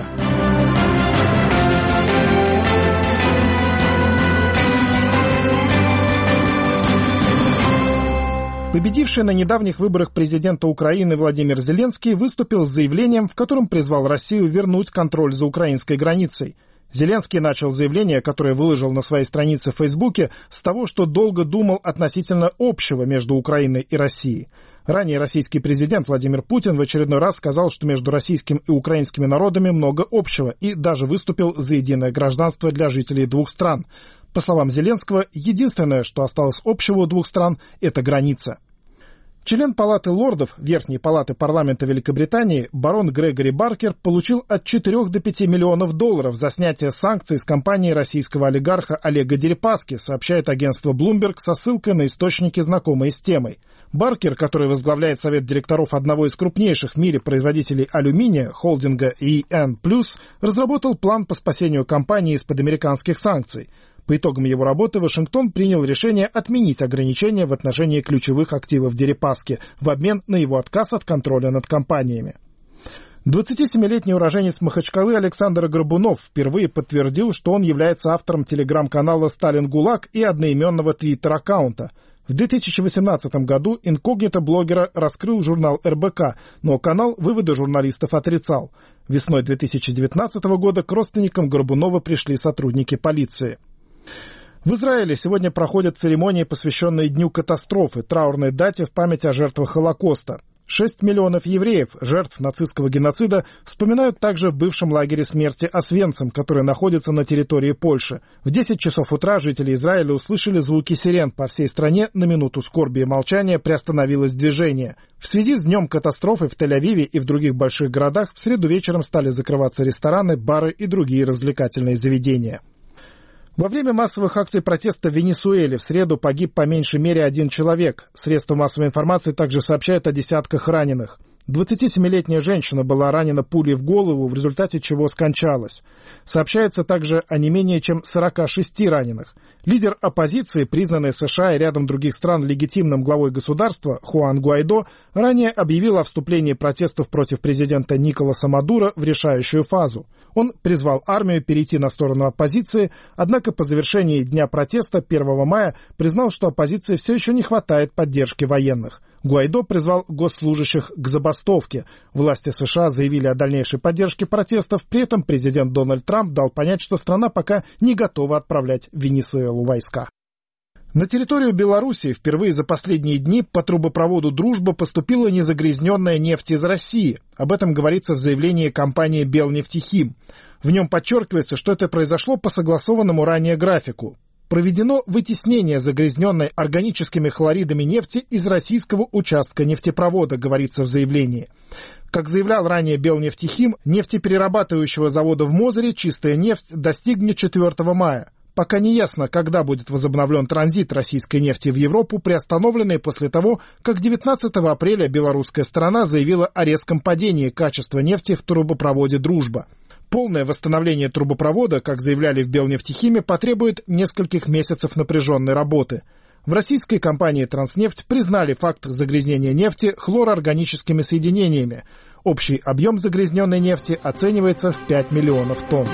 Победивший на недавних выборах президента Украины Владимир Зеленский выступил с заявлением, в котором призвал Россию вернуть контроль за украинской границей. Зеленский начал заявление, которое выложил на своей странице в Фейсбуке, с того, что долго думал относительно общего между Украиной и Россией. Ранее российский президент Владимир Путин в очередной раз сказал, что между российским и украинскими народами много общего, и даже выступил за единое гражданство для жителей двух стран. По словам Зеленского, единственное, что осталось общего у двух стран, это граница. Член Палаты лордов Верхней палаты парламента Великобритании барон Грегори Баркер получил от 4 до 5 миллионов долларов за снятие санкций с компании российского олигарха Олега Дерипаски, сообщает агентство Bloomberg со ссылкой на источники, знакомые с темой. Баркер, который возглавляет совет директоров одного из крупнейших в мире производителей алюминия, холдинга EN+, разработал план по спасению компании из-под американских санкций. По итогам его работы Вашингтон принял решение отменить ограничения в отношении ключевых активов Дерипаски в обмен на его отказ от контроля над компаниями. 27-летний уроженец Махачкалы Александр Горбунов впервые подтвердил, что он является автором телеграм-канала «Сталин ГУЛАГ» и одноименного твиттер-аккаунта. В 2018 году инкогнито блогера раскрыл журнал РБК, но канал выводы журналистов отрицал. Весной 2019 года к родственникам Горбунова пришли сотрудники полиции. В Израиле сегодня проходят церемонии, посвященные Дню катастрофы, траурной дате в память о жертвах Холокоста. 6 миллионов евреев, жертв нацистского геноцида, вспоминают также в бывшем лагере смерти Освенцим, который находится на территории Польши. В 10 часов утра жители Израиля услышали звуки сирен. По всей стране на минуту скорби и молчания приостановилось движение. В связи с Днем катастрофы в Тель-Авиве и в других больших городах в среду вечером стали закрываться рестораны, бары и другие развлекательные заведения. Во время массовых акций протеста в Венесуэле в среду погиб по меньшей мере 1 человек. Средства массовой информации также сообщают о десятках раненых. 27-летняя женщина была ранена пулей в голову, в результате чего скончалась. Сообщается также о не менее чем 46 раненых. Лидер оппозиции, признанный США и рядом других стран легитимным главой государства, Хуан Гуайдо, ранее объявил о вступлении протестов против президента Николаса Мадуро в решающую фазу. Он призвал армию перейти на сторону оппозиции, однако по завершении дня протеста 1 мая признал, что оппозиции все еще не хватает поддержки военных. Гуайдо призвал госслужащих к забастовке. Власти США заявили о дальнейшей поддержке протестов, при этом президент Дональд Трамп дал понять, что страна пока не готова отправлять в Венесуэлу войска. На территорию Белоруссии впервые за последние дни по трубопроводу «Дружба» поступила незагрязненная нефть из России. Об этом говорится в заявлении компании «Белнефтехим». В нем подчеркивается, что это произошло по согласованному ранее графику. Проведено вытеснение загрязненной органическими хлоридами нефти из российского участка нефтепровода, говорится в заявлении. Как заявлял ранее Белнефтехим, нефтеперерабатывающего завода в Мозыре чистая нефть достигнет 4 мая. Пока не ясно, когда будет возобновлен транзит российской нефти в Европу, приостановленный после того, как 19 апреля белорусская сторона заявила о резком падении качества нефти в трубопроводе «Дружба». Полное восстановление трубопровода, как заявляли в Белнефтехиме, потребует нескольких месяцев напряженной работы. В российской компании «Транснефть» признали факт загрязнения нефти хлороорганическими соединениями. Общий объем загрязненной нефти оценивается в 5 миллионов тонн.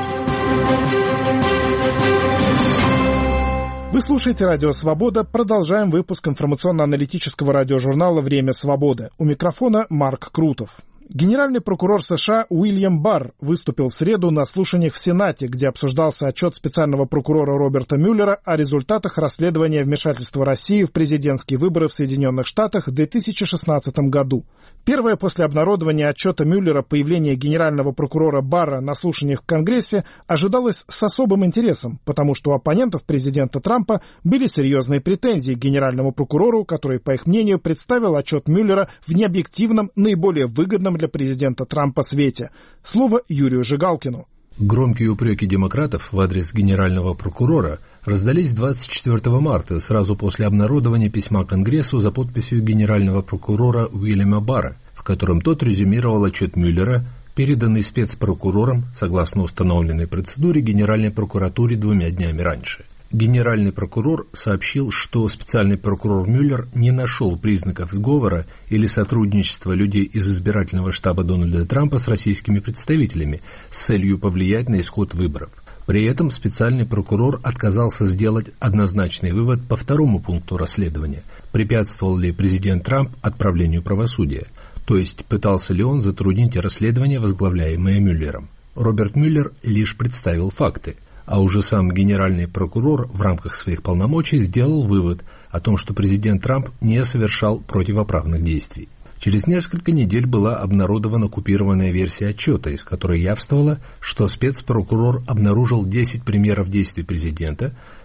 Вы слушаете «Радио Свобода». Продолжаем выпуск информационно-аналитического радиожурнала «Время свободы». У микрофона Марк Крутов. Генеральный прокурор США Уильям Барр выступил в среду на слушаниях в Сенате, где обсуждался отчет специального прокурора Роберта Мюллера о результатах расследования вмешательства России в президентские выборы в Соединенных Штатах в 2016 году. Первое после обнародования отчета Мюллера появление генерального прокурора Барра на слушаниях в Конгрессе ожидалось с особым интересом, потому что у оппонентов президента Трампа были серьезные претензии к генеральному прокурору, который, по их мнению, представил отчет Мюллера в необъективном, наиболее выгодном для президента Трампа свете. Слово Юрию Жигалкину. Громкие упреки демократов в адрес генерального прокурора раздались 24 марта, сразу после обнародования письма Конгрессу за подписью генерального прокурора Уильяма Барра, в котором тот резюмировал отчет Мюллера, переданный спецпрокурором, согласно установленной процедуре, Генеральной прокуратуре 2 днями раньше. Генеральный прокурор сообщил, что специальный прокурор Мюллер не нашел признаков сговора или сотрудничества людей из избирательного штаба Дональда Трампа с российскими представителями с целью повлиять на исход выборов. При этом специальный прокурор отказался сделать однозначный вывод по второму пункту расследования. Препятствовал ли президент Трамп отправлению правосудия? То есть, пытался ли он затруднить расследование, возглавляемое Мюллером? Роберт Мюллер лишь представил факты. А уже сам генеральный прокурор в рамках своих полномочий сделал вывод о том, что президент Трамп не совершал противоправных действий. Через несколько недель была обнародована купированная версия отчета, из которой явствовало, что спецпрокурор обнаружил 10 примеров действий президента,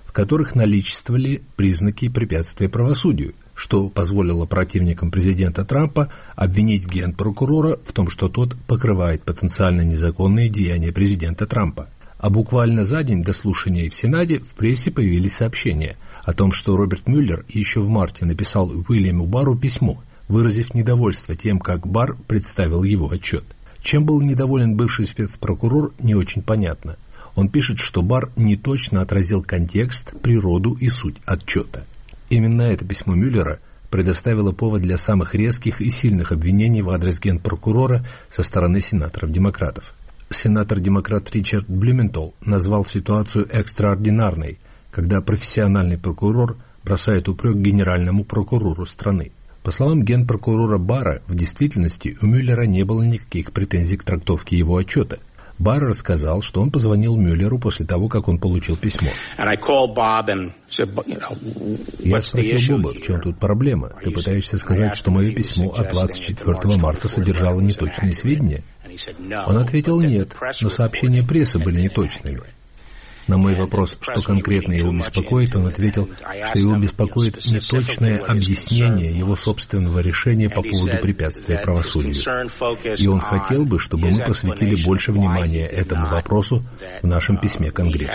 в которых наличествовали признаки препятствия правосудию, что позволило противникам президента Трампа обвинить генпрокурора в том, что тот покрывает потенциально незаконные деяния президента Трампа. А буквально за день до слушания в Сенате в прессе появились сообщения о том, что Роберт Мюллер еще в марте написал Уильяму Барру письмо, выразив недовольство тем, как Барр представил его отчет. Чем был недоволен бывший спецпрокурор, не очень понятно. Он пишет, что Барр неточно отразил контекст, природу и суть отчета. Именно это письмо Мюллера предоставило повод для самых резких и сильных обвинений в адрес генпрокурора со стороны сенаторов-демократов. Сенатор-демократ Ричард Блюментал назвал ситуацию экстраординарной, когда профессиональный прокурор бросает упрек генеральному прокурору страны. По словам генпрокурора Барра, в действительности у Мюллера не было никаких претензий к трактовке его отчета. Барр рассказал, что он позвонил Мюллеру после того, как он получил письмо. Я спросил Боба, в чем тут проблема? Ты пытаешься сказать, что мое письмо от 24 марта содержало неточные сведения? Он ответил нет, но сообщения прессы были неточными. На мой вопрос, что конкретно его беспокоит, он ответил, что его беспокоит неточное объяснение его собственного решения по поводу препятствия правосудию. И он хотел бы, чтобы мы посвятили больше внимания этому вопросу в нашем письме Конгрессу.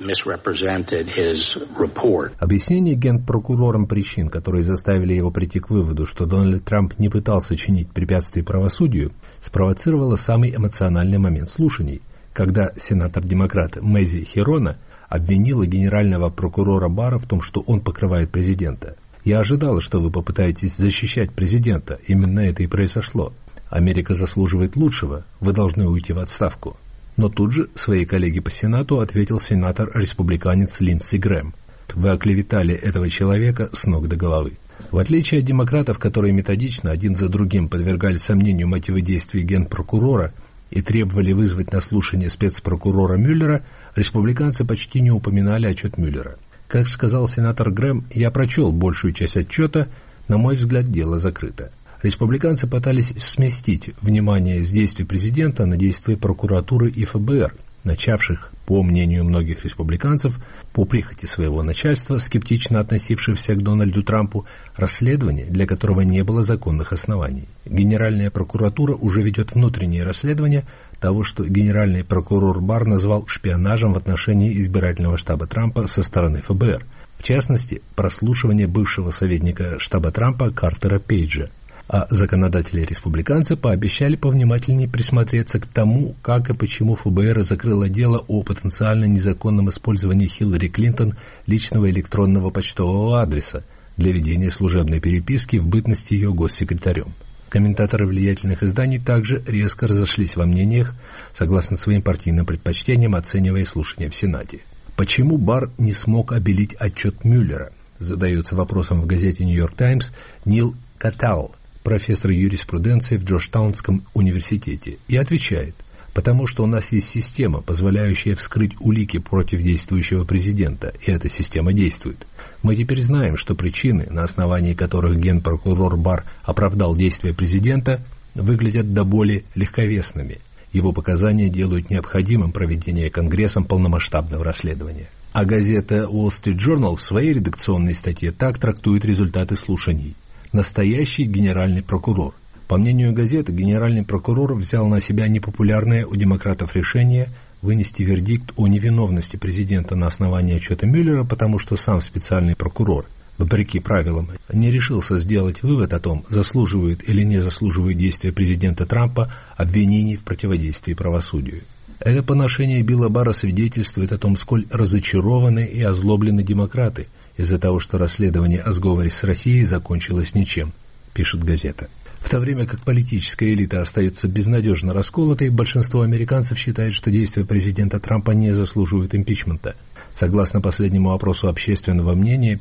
Объяснение генпрокурором причин, которые заставили его прийти к выводу, что Дональд Трамп не пытался чинить препятствия правосудию, спровоцировало самый эмоциональный момент слушаний, когда сенатор-демократ Мэзи Хирона обвинила генерального прокурора Барра в том, что он покрывает президента. «Я ожидала, что вы попытаетесь защищать президента. Именно это и произошло. Америка заслуживает лучшего. Вы должны уйти в отставку». Но тут же своей коллеге по Сенату ответил сенатор-республиканец Линдси Грэм. «Вы оклеветали этого человека с ног до головы». В отличие от демократов, которые методично один за другим подвергали сомнению мотивы действий генпрокурора и требовали вызвать на слушание спецпрокурора Мюллера, республиканцы почти не упоминали отчет Мюллера. Как сказал сенатор Грэм, я прочел большую часть отчета, на мой взгляд, дело закрыто. Республиканцы пытались сместить внимание с действий президента на действия прокуратуры и ФБР, начавших, по мнению многих республиканцев, по прихоти своего начальства, скептично относившихся к Дональду Трампу, расследование, для которого не было законных оснований. Генеральная прокуратура уже ведет внутреннее расследование того, что генеральный прокурор Барр назвал шпионажем в отношении избирательного штаба Трампа со стороны ФБР. В частности, прослушивание бывшего советника штаба Трампа Картера Пейджа. А законодатели-республиканцы пообещали повнимательнее присмотреться к тому, как и почему ФБР закрыло дело о потенциально незаконном использовании Хиллари Клинтон личного электронного почтового адреса для ведения служебной переписки в бытности ее госсекретарем. Комментаторы влиятельных изданий также резко разошлись во мнениях, согласно своим партийным предпочтениям, оценивая слушания в Сенате. Почему Барр не смог обелить отчет Мюллера? Задается вопросом в газете «Нью-Йорк Таймс» Нил Катал, профессор юриспруденции в Джорджтаунском университете, и отвечает: потому что у нас есть система, позволяющая вскрыть улики против действующего президента, и эта система действует. Мы теперь знаем, что причины, на основании которых генпрокурор Барр оправдал действия президента, выглядят до боли легковесными. Его показания делают необходимым проведение Конгрессом полномасштабного расследования. А газета Wall Street Journal в своей редакционной статье так трактует результаты слушаний. Настоящий генеральный прокурор. По мнению газеты, генеральный прокурор взял на себя непопулярное у демократов решение вынести вердикт о невиновности президента на основании отчета Мюллера, потому что сам специальный прокурор, вопреки правилам, не решился сделать вывод о том, заслуживают или не заслуживают действия президента Трампа обвинений в противодействии правосудию. Это поношение Билла Барра свидетельствует о том, сколь разочарованы и озлоблены демократы из-за того, что расследование о сговоре с Россией закончилось ничем, пишет газета. В то время как политическая элита остается безнадежно расколотой, большинство американцев считает, что действия президента Трампа не заслуживают импичмента. Согласно последнему опросу общественного мнения,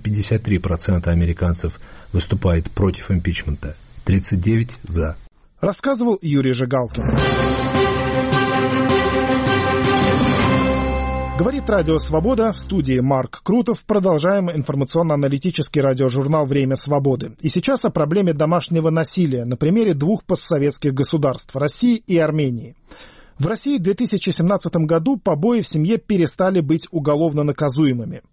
53% американцев выступает против импичмента, 39% за. Рассказывал Юрий Жигалкин. Говорит Радио Свобода, в студии Марк Крутов. Продолжаем информационно-аналитический радиожурнал «Время свободы». И сейчас о проблеме домашнего насилия на примере двух постсоветских государств – России и Армении. В России в 2017 году побои в семье перестали быть уголовно наказуемыми.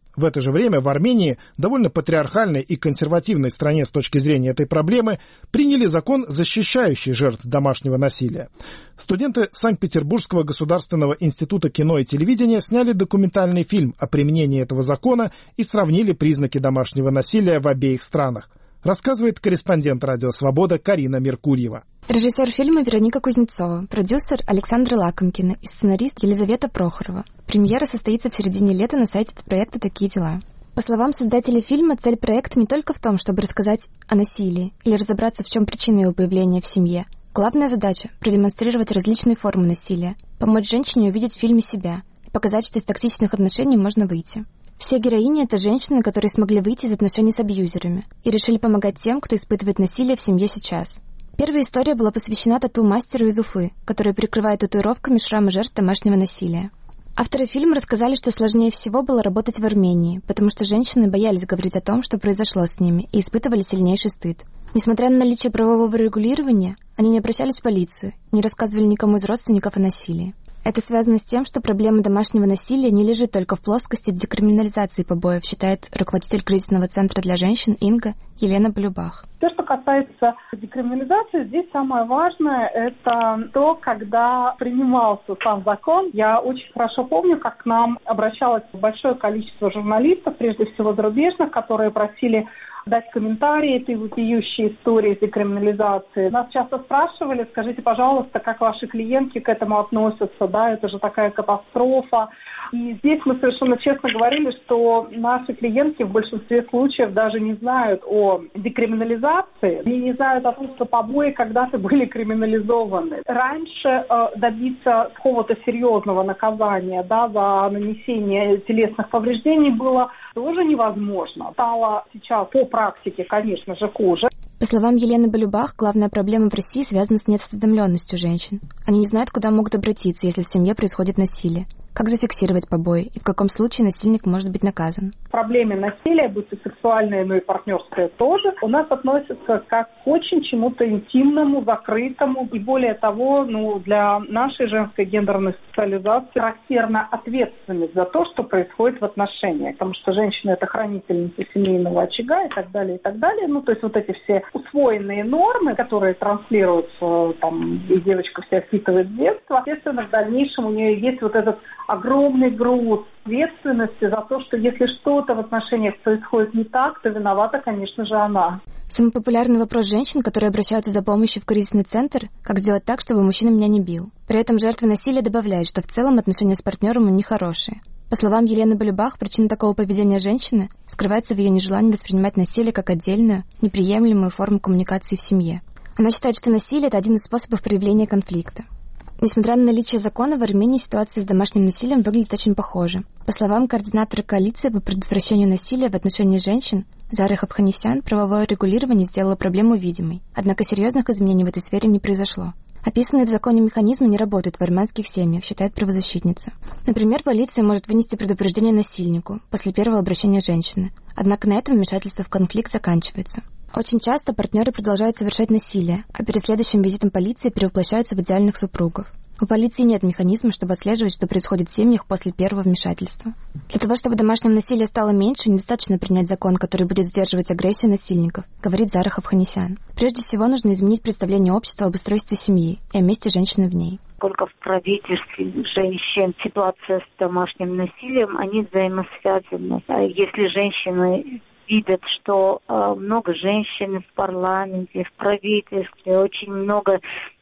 В это же время в Армении, довольно патриархальной и консервативной стране с точки зрения этой проблемы, приняли закон, защищающий жертв домашнего насилия. Студенты Санкт-Петербургского государственного института кино и телевидения сняли документальный фильм о применении этого закона и сравнили признаки домашнего насилия в обеих странах. Рассказывает корреспондент «Радио Свобода» Карина Меркурьева. Режиссер фильма Вероника Кузнецова, продюсер Александр Лакомкина и сценарист Елизавета Прохорова. Премьера состоится в середине лета на сайте проекта «Такие дела». По словам создателей фильма, цель проекта не только в том, чтобы рассказать о насилии или разобраться, в чем причина его появления в семье. Главная задача – продемонстрировать различные формы насилия, помочь женщине увидеть в фильме себя и показать, что из токсичных отношений можно выйти. Все героини – это женщины, которые смогли выйти из отношений с абьюзерами и решили помогать тем, кто испытывает насилие в семье сейчас. Первая история была посвящена тату-мастеру из Уфы, который прикрывает татуировками шрамы жертв домашнего насилия. Авторы фильма рассказали, что сложнее всего было работать в Армении, потому что женщины боялись говорить о том, что произошло с ними, и испытывали сильнейший стыд. Несмотря на наличие правового регулирования, они не обращались в полицию, не рассказывали никому из родственников о насилии. Это связано с тем, что проблема домашнего насилия не лежит только в плоскости декриминализации побоев, считает руководитель кризисного центра для женщин Инга Елена Полюбах. То, что касается декриминализации, здесь самое важное – это то, когда принимался сам закон. Я очень хорошо помню, как к нам обращалось большое количество журналистов, прежде всего зарубежных, которые просили дать комментарии этой вопиющей истории декриминализации. Нас часто спрашивали: скажите, пожалуйста, как ваши клиентки к этому относятся, да, это же такая катастрофа. И здесь мы совершенно честно говорили, что наши клиентки в большинстве случаев даже не знают о декриминализации и не знают о том, что побои когда-то были криминализованы. Раньше добиться какого-то серьезного наказания, да, за нанесение телесных повреждений было тоже невозможно. Стало сейчас по практике, конечно же, хуже. По словам Елены Балюбах, главная проблема в России связана с неосведомленностью женщин. Они не знают, куда могут обратиться, если в семье происходит насилие. Как зафиксировать побои и в каком случае насильник может быть наказан? К проблеме насилия, будь то сексуальное, но и партнерское тоже, у нас относятся как к очень чему-то интимному, закрытому. И более того, для нашей женской гендерной социализации характерна ответственность за то, что происходит в отношениях. Потому что женщина – это хранительница семейного очага и так далее, и так далее. То есть вот эти все усвоенные нормы, которые транслируются, и девочка вся впитывает с детства, естественно, в дальнейшем у нее есть вот этот огромный груз ответственности за то, что если что-то в отношениях происходит не так, то виновата, конечно же, она. Самый популярный вопрос женщин, которые обращаются за помощью в кризисный центр: как сделать так, чтобы мужчина меня не бил. При этом жертвы насилия добавляют, что в целом отношения с партнером у них хорошие. По словам Елены Балюбах, причина такого поведения женщины скрывается в ее нежелании воспринимать насилие как отдельную, неприемлемую форму коммуникации в семье. Она считает, что насилие – это один из способов проявления конфликта. Несмотря на наличие закона, в Армении ситуация с домашним насилием выглядит очень похоже. По словам координатора коалиции по предотвращению насилия в отношении женщин Зары Хавханисян, правовое регулирование сделало проблему видимой. Однако серьезных изменений в этой сфере не произошло. Описанные в законе механизмы не работают в армянских семьях, считает правозащитница. Например, полиция может вынести предупреждение насильнику после первого обращения женщины. Однако на этом вмешательство в конфликт заканчивается. Очень часто партнеры продолжают совершать насилие, а перед следующим визитом полиции перевоплощаются в идеальных супругов. У полиции нет механизма, чтобы отслеживать, что происходит в семьях после первого вмешательства. Для того, чтобы домашнего насилия стало меньше, недостаточно принять закон, который будет сдерживать агрессию насильников, говорит Зара Хавханисян. Прежде всего, нужно изменить представление общества об устройстве семьи и о месте женщины в ней. Сколько в правительстве женщин ситуация с домашним насилием, они взаимосвязаны. Если женщины видят, что много женщин в парламенте, в правительстве, очень много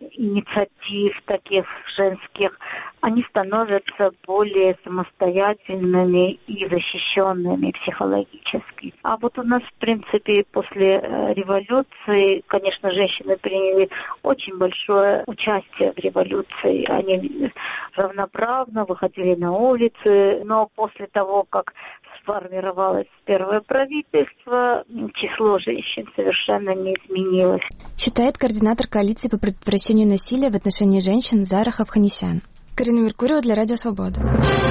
инициатив таких женских, они становятся более самостоятельными и защищенными психологически. А вот у нас, в принципе, после революции, конечно, женщины приняли очень большое участие в революции. Они равноправно выходили на улицы, но после того, как сформировалось первое правительство, число женщин совершенно не изменилось. Считает координатор коалиции по предотвращению насилия в отношении женщин Зара Хавханисян. Карина Меркурьева для Радио Свобода.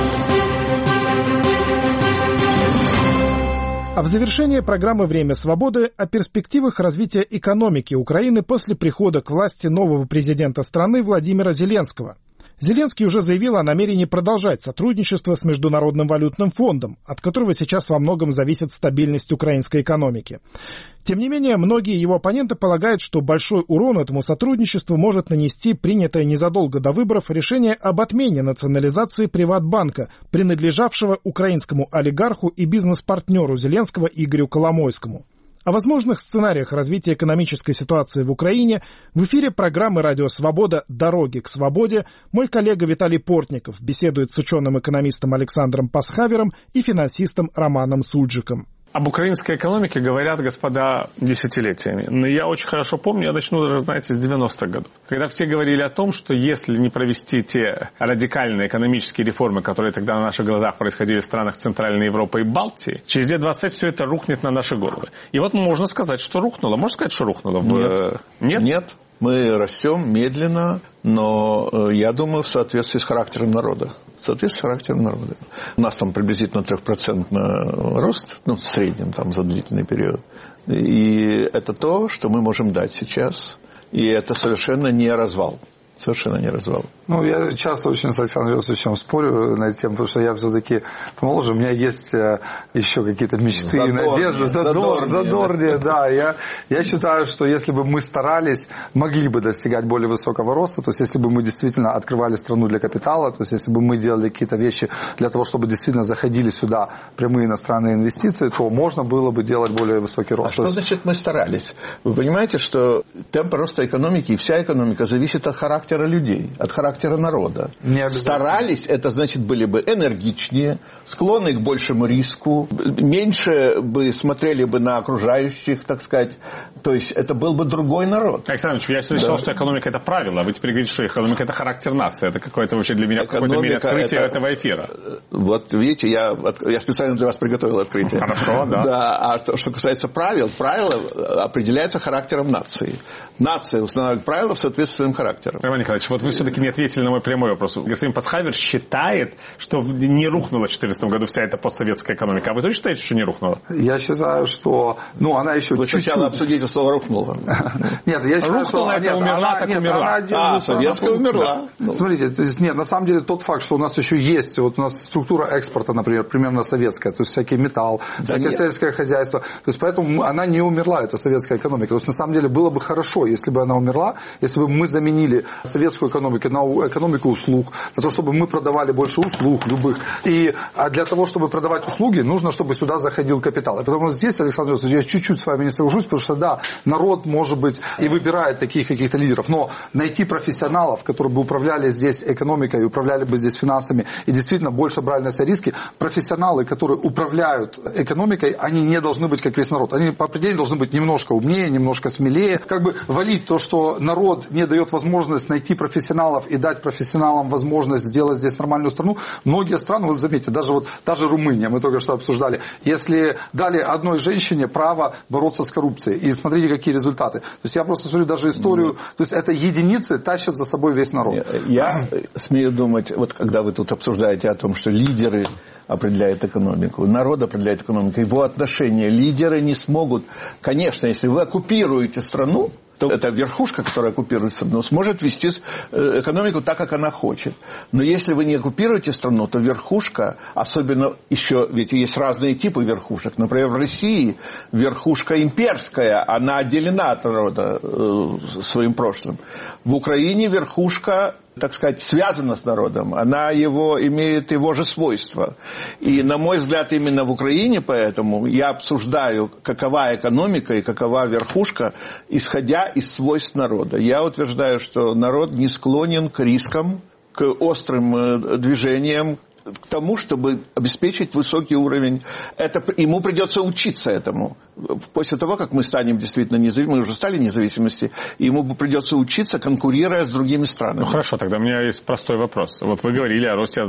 А в завершение программы «Время свободы» о перспективах развития экономики Украины после прихода к власти нового президента страны Владимира Зеленского. Зеленский уже заявил о намерении продолжать сотрудничество с Международным валютным фондом, от которого сейчас во многом зависит стабильность украинской экономики. Тем не менее, многие его оппоненты полагают, что большой урон этому сотрудничеству может нанести принятое незадолго до выборов решение об отмене национализации Приватбанка, принадлежавшего украинскому олигарху и бизнес-партнеру Зеленского Игорю Коломойскому. О возможных сценариях развития экономической ситуации в Украине в эфире программы «Радио Свобода. Дороги к свободе» мой коллега Виталий Портников беседует с ученым-экономистом Александром Пасхавером и финансистом Романом Суджиком. Об украинской экономике говорят, господа, десятилетиями. Но я очень хорошо помню, я начну даже, знаете, с 90-х годов. Когда все говорили о том, что если не провести те радикальные экономические реформы, которые тогда на наших глазах происходили в странах Центральной Европы и Балтии, через лет 25 все это рухнет на наши головы. И вот можно сказать, что рухнуло. Можно сказать, что рухнуло? Нет. Нет. Мы растем медленно, но, я думаю, в соответствии с характером народа. У нас там приблизительно 3% рост, в среднем там за длительный период. И это то, что мы можем дать сейчас. И это совершенно не развал. Я часто очень с Александром Иосифовичем спорю на эту тему, потому что я все-таки помоложе, у меня есть еще какие-то мечты и надежды. Задорнее, да. Я считаю, что если бы мы старались, могли бы достигать более высокого роста, то есть если бы мы действительно открывали страну для капитала, то есть если бы мы делали какие-то вещи для того, чтобы действительно заходили сюда прямые иностранные инвестиции, то можно было бы делать более высокий рост. А что значит мы старались? Вы понимаете, что темп роста экономики и вся экономика зависит от характера людей, от характера народа. Старались, это значит, были бы энергичнее, склонны к большему риску, меньше бы смотрели бы на окружающих, так сказать. То есть это был бы другой народ. Александр Ильич, я всегда считал, что экономика – это правило, а вы теперь говорите, что экономика – это характер нации. Это какое-то вообще для меня какое-то мере открытие этого эфира. Вот видите, я специально для вас приготовил открытие. Хорошо, да. Да, а что касается правила определяется характером нации. Нация устанавливает правила в соответствии с своим характером. Роман Николаевич, вот вы все-таки не ответили на мой прямой вопрос. Господин Пасхавер считает, что не рухнула в 2014 году вся эта постсоветская экономика. А вы тоже считаете, что не рухнула? Я считаю, что она еще вы чуть-чуть... сначала обсудите слово «рухнула». Нет, я считаю, что... умерла. Советская умерла. Смотрите, на самом деле тот факт, что у нас еще есть, вот у нас структура экспорта, например, примерно советская, то есть всякий металл, всякое сельское хозяйство. То есть поэтому она не умерла, эта советская экономика. То есть на самом деле было бы хорошо, если бы она умерла, если бы мы заменили советскую экономику на экономику услуг, для того, чтобы мы продавали больше услуг любых. И для того, чтобы продавать услуги, нужно, чтобы сюда заходил капитал. И потому здесь, Александр Иосифович, я чуть-чуть с вами не соглашусь, потому что, да, народ, может быть, и выбирает таких каких-то лидеров, но найти профессионалов, которые бы управляли здесь экономикой, управляли бы здесь финансами и действительно больше брали на себя риски, профессионалы, которые управляют экономикой, они не должны быть как весь народ. Они по определению должны быть немножко умнее, немножко смелее. Как бы валить то, что народ не дает возможность найти профессионалов и дать профессионалам возможность сделать здесь нормальную страну. Многие страны, вот заметьте, даже та же Румыния, мы только что обсуждали, если дали одной женщине право бороться с коррупцией, и смотрите, какие результаты. То есть я просто смотрю даже историю, то есть это единицы тащат за собой весь народ. Я смею думать, вот когда вы тут обсуждаете о том, что лидеры определяют экономику, народ определяет экономику, его отношения, лидеры не смогут. Конечно, если вы оккупируете страну, то эта верхушка, которая оккупирует страну, сможет вести экономику так, как она хочет. Но если вы не оккупируете страну, то верхушка, особенно еще, ведь есть разные типы верхушек. Например, в России верхушка имперская, она отделена от народа своим прошлым. В Украине верхушка, так сказать, связана с народом, она имеет его же свойства. И, на мой взгляд, именно в Украине, поэтому я обсуждаю, какова экономика и какова верхушка, исходя из свойств народа. Я утверждаю, что народ не склонен к рискам, к острым движениям, к тому, чтобы обеспечить высокий уровень. Ему придется учиться этому. После того, как мы станем действительно независимыми, мы уже стали независимости, ему придется учиться, конкурируя с другими странами. Ну хорошо, тогда у меня есть простой вопрос. Вот вы говорили о росте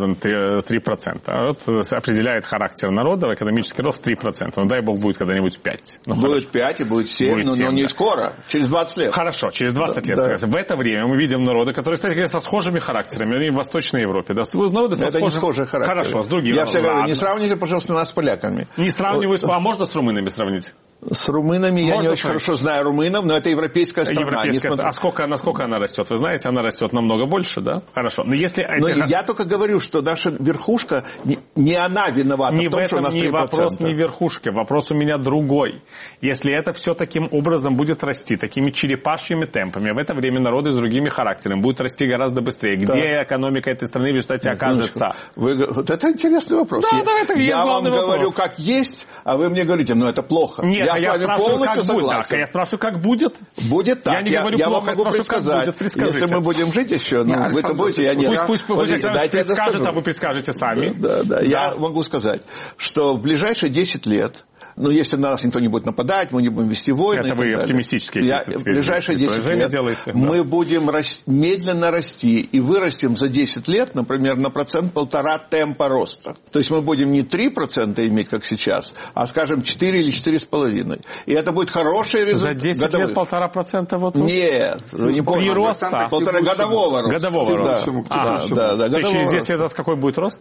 3%. Народ определяет характер народа, экономический рост 3%. Ну дай бог будет когда-нибудь 5%. Ну, будет 5 и будет 7, но не скоро, через 20 лет. Хорошо, через 20 лет. Да. В это время мы видим народы, которые, кстати говоря, со схожими характерами. Они в Восточной Европе. Да? Народы это не схожие характера. Хорошо, с другими. Я всегда говорю, не сравнивайте, пожалуйста, нас с поляками. Не сравнивать, а можно с румынами сравнить? С румынами я не очень хорошо знаю румынов, но это европейская страна. Насколько она растет? Вы знаете, она растет намного больше, да? Хорошо. Но если я только говорю, что наша верхушка, не она виновата в том, что у нас 3%. Вопрос не верхушки, вопрос у меня другой. Если это все таким образом будет расти, такими черепашьими темпами, в это время народы с другими характерами будут расти гораздо быстрее. Где экономика этой страны в результате окажется? Вот это интересный вопрос. Я вам говорю, как есть, а вы мне говорите, это плохо. Нет, я с вами полностью согласен. Я спрашиваю, как будет. Будет так. Я не говорю плохо, вам могу предсказать. Если мы будем жить еще, вы-то будете, я нет. Пусть предскажет, а вы предскажете сами. Да. Я могу сказать, что в ближайшие 10 лет, если на нас никто не будет нападать, мы не будем вести войны. Это вы оптимистически. В ближайшие 10 лет мы будем медленно расти и вырастем за 10 лет, например, на 1-1,5% темпа роста. То есть мы будем не 3% иметь, как сейчас, а, скажем, 4 или 4,5%. И это будет хороший результат. За 10 лет 1,5% вот? Нет, не полный рост. 1,5% годового роста. Годового роста. Да. Через 10 лет у нас какой будет рост?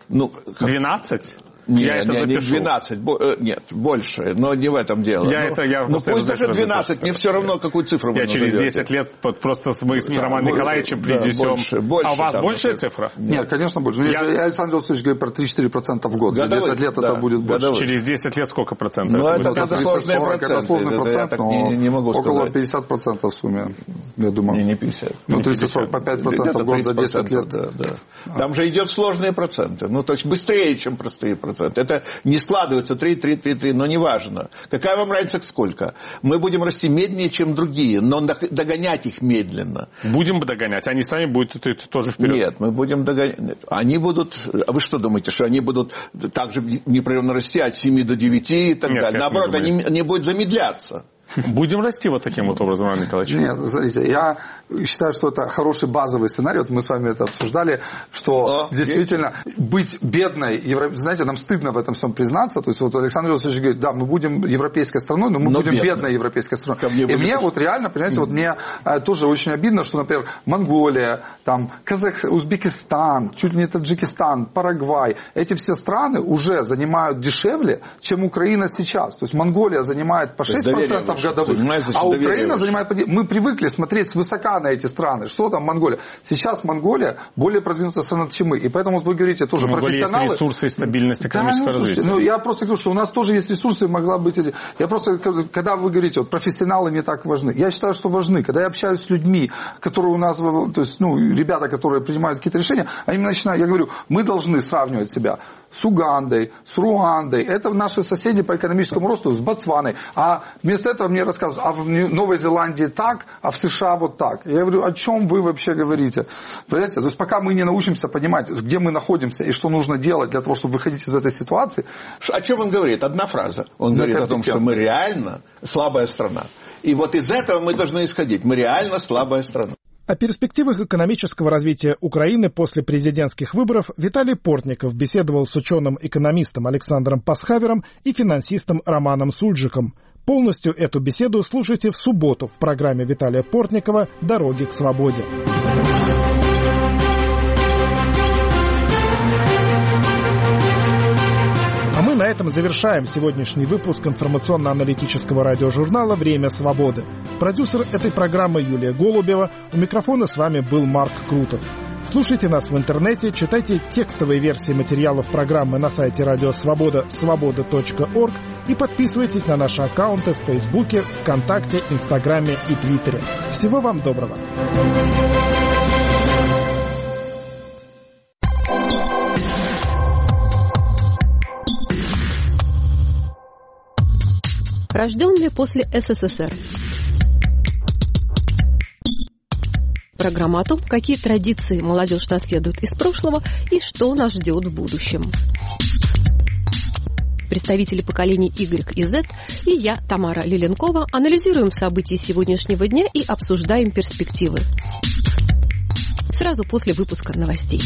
12%? Не 12, нет, больше, но не в этом дело. Пусть даже 12, мне все равно, какую цифру вы назовете. Через 10 лет просто мы с Романом Николаевичем принесем. Больше, а у вас большая цифра? Нет, конечно, больше. Александр Владимирович говорит про 3-4% в год. За 10 лет это будет больше. Через 10 лет сколько процентов? Это сложные проценты. Это сложный процент, я не могу сказать. Около 50% в сумме, я думаю. Не 50. 30-40, по 5% в год за 10 лет. Там же идет сложные проценты. То есть быстрее, чем простые проценты. Это не складывается 3, но неважно. Какая вам разница сколько? Мы будем расти медленнее, чем другие, но догонять их медленно. Будем догонять? Они сами будут тоже вперед? Нет, мы будем догонять. Они будут... А вы что думаете, что они будут также непрерывно расти от 7 до 9 и так далее? Наоборот, они будут замедляться. Будем расти вот таким вот образом, Роман Николаевич? Нет, смотрите, я считаю, что это хороший базовый сценарий. Мы с вами это обсуждали, что действительно быть бедной, знаете, нам стыдно в этом всем признаться. То есть Александр Владимирович говорит, да, мы будем европейской страной, но мы будем бедной европейской страной. И мне реально, понимаете, мне тоже очень обидно, что, например, Монголия, Узбекистан, чуть ли не Таджикистан, Парагвай, эти все страны уже занимают дешевле, чем Украина сейчас. То есть Монголия занимает по 6% годовых, а Украина занимает... Мы привыкли смотреть свысока на эти страны. Что там Монголия? Сейчас Монголия более продвинутая страна, чем мы. И поэтому вы говорите, тоже профессионалы... Есть ресурсы и стабильность экономического развития. Я просто говорю, что у нас тоже есть ресурсы, могла быть... Я просто, когда вы говорите, профессионалы не так важны. Я считаю, что важны. Когда я общаюсь с людьми, которые у нас... То есть, ребята, которые принимают какие-то решения, они начинают... Я говорю, мы должны сравнивать себя с Угандой, с Руандой. Это наши соседи по экономическому росту, с Ботсваной. А вместо этого мне рассказывают, а в Новой Зеландии так, а в США вот так. Я говорю, о чем вы вообще говорите? Понимаете? То есть пока мы не научимся понимать, где мы находимся и что нужно делать для того, чтобы выходить из этой ситуации. О чем он говорит? Одна фраза. Он говорит о том, что мы реально слабая страна. И вот из этого мы должны исходить. Мы реально слабая страна. О перспективах экономического развития Украины после президентских выборов Виталий Портников беседовал с ученым-экономистом Александром Пасхавером и финансистом Романом Сульджиком. Полностью эту беседу слушайте в субботу в программе Виталия Портникова «Дороги к свободе». А мы на этом завершаем сегодняшний выпуск информационно-аналитического радиожурнала «Время свободы». Продюсер этой программы Юлия Голубева. У микрофона с вами был Марк Крутов. Слушайте нас в интернете, читайте текстовые версии материалов программы на сайте Радио Свобода свобода.орг и подписывайтесь на наши аккаунты в Фейсбуке, ВКонтакте, Инстаграме и Твиттере. Всего вам доброго! Рожденные после СССР. Программа о том, какие традиции молодежь наследует из прошлого и что нас ждет в будущем. Представители поколений Y и Z и я, Тамара Лиленкова, анализируем события сегодняшнего дня и обсуждаем перспективы. Сразу после выпуска новостей.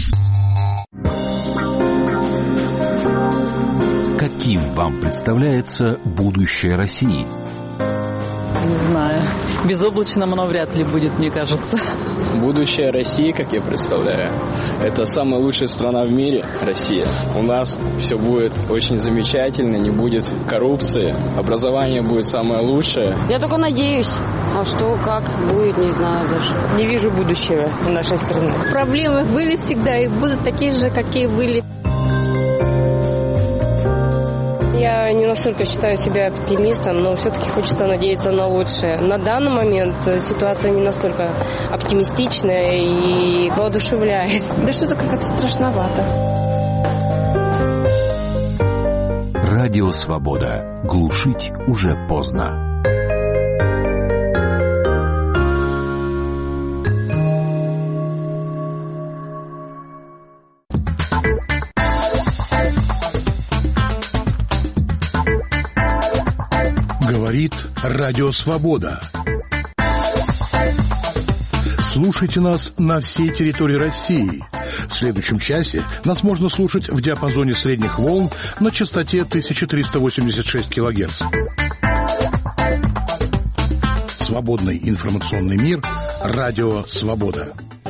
Каким вам представляется будущее России? Не знаю. безоблачным оно вряд ли будет, мне кажется. Будущее России, как я представляю, это самая лучшая страна в мире, Россия. У нас все будет очень замечательно, не будет коррупции, образование будет самое лучшее. Я только надеюсь. А что, как будет, не знаю даже. Не вижу будущего в нашей стране. Проблемы были всегда и будут такие же, какие были. Я не настолько считаю себя оптимистом, но все-таки хочется надеяться на лучшее. На данный момент ситуация не настолько оптимистичная и воодушевляет. Да что-то как-то страшновато. Радио «Свобода». Глушить уже поздно. Говорит Радио Свобода. Слушайте нас на всей территории России. В следующем часе нас можно слушать в диапазоне средних волн на частоте 1386 кГц. Свободный информационный мир. Радио Свобода.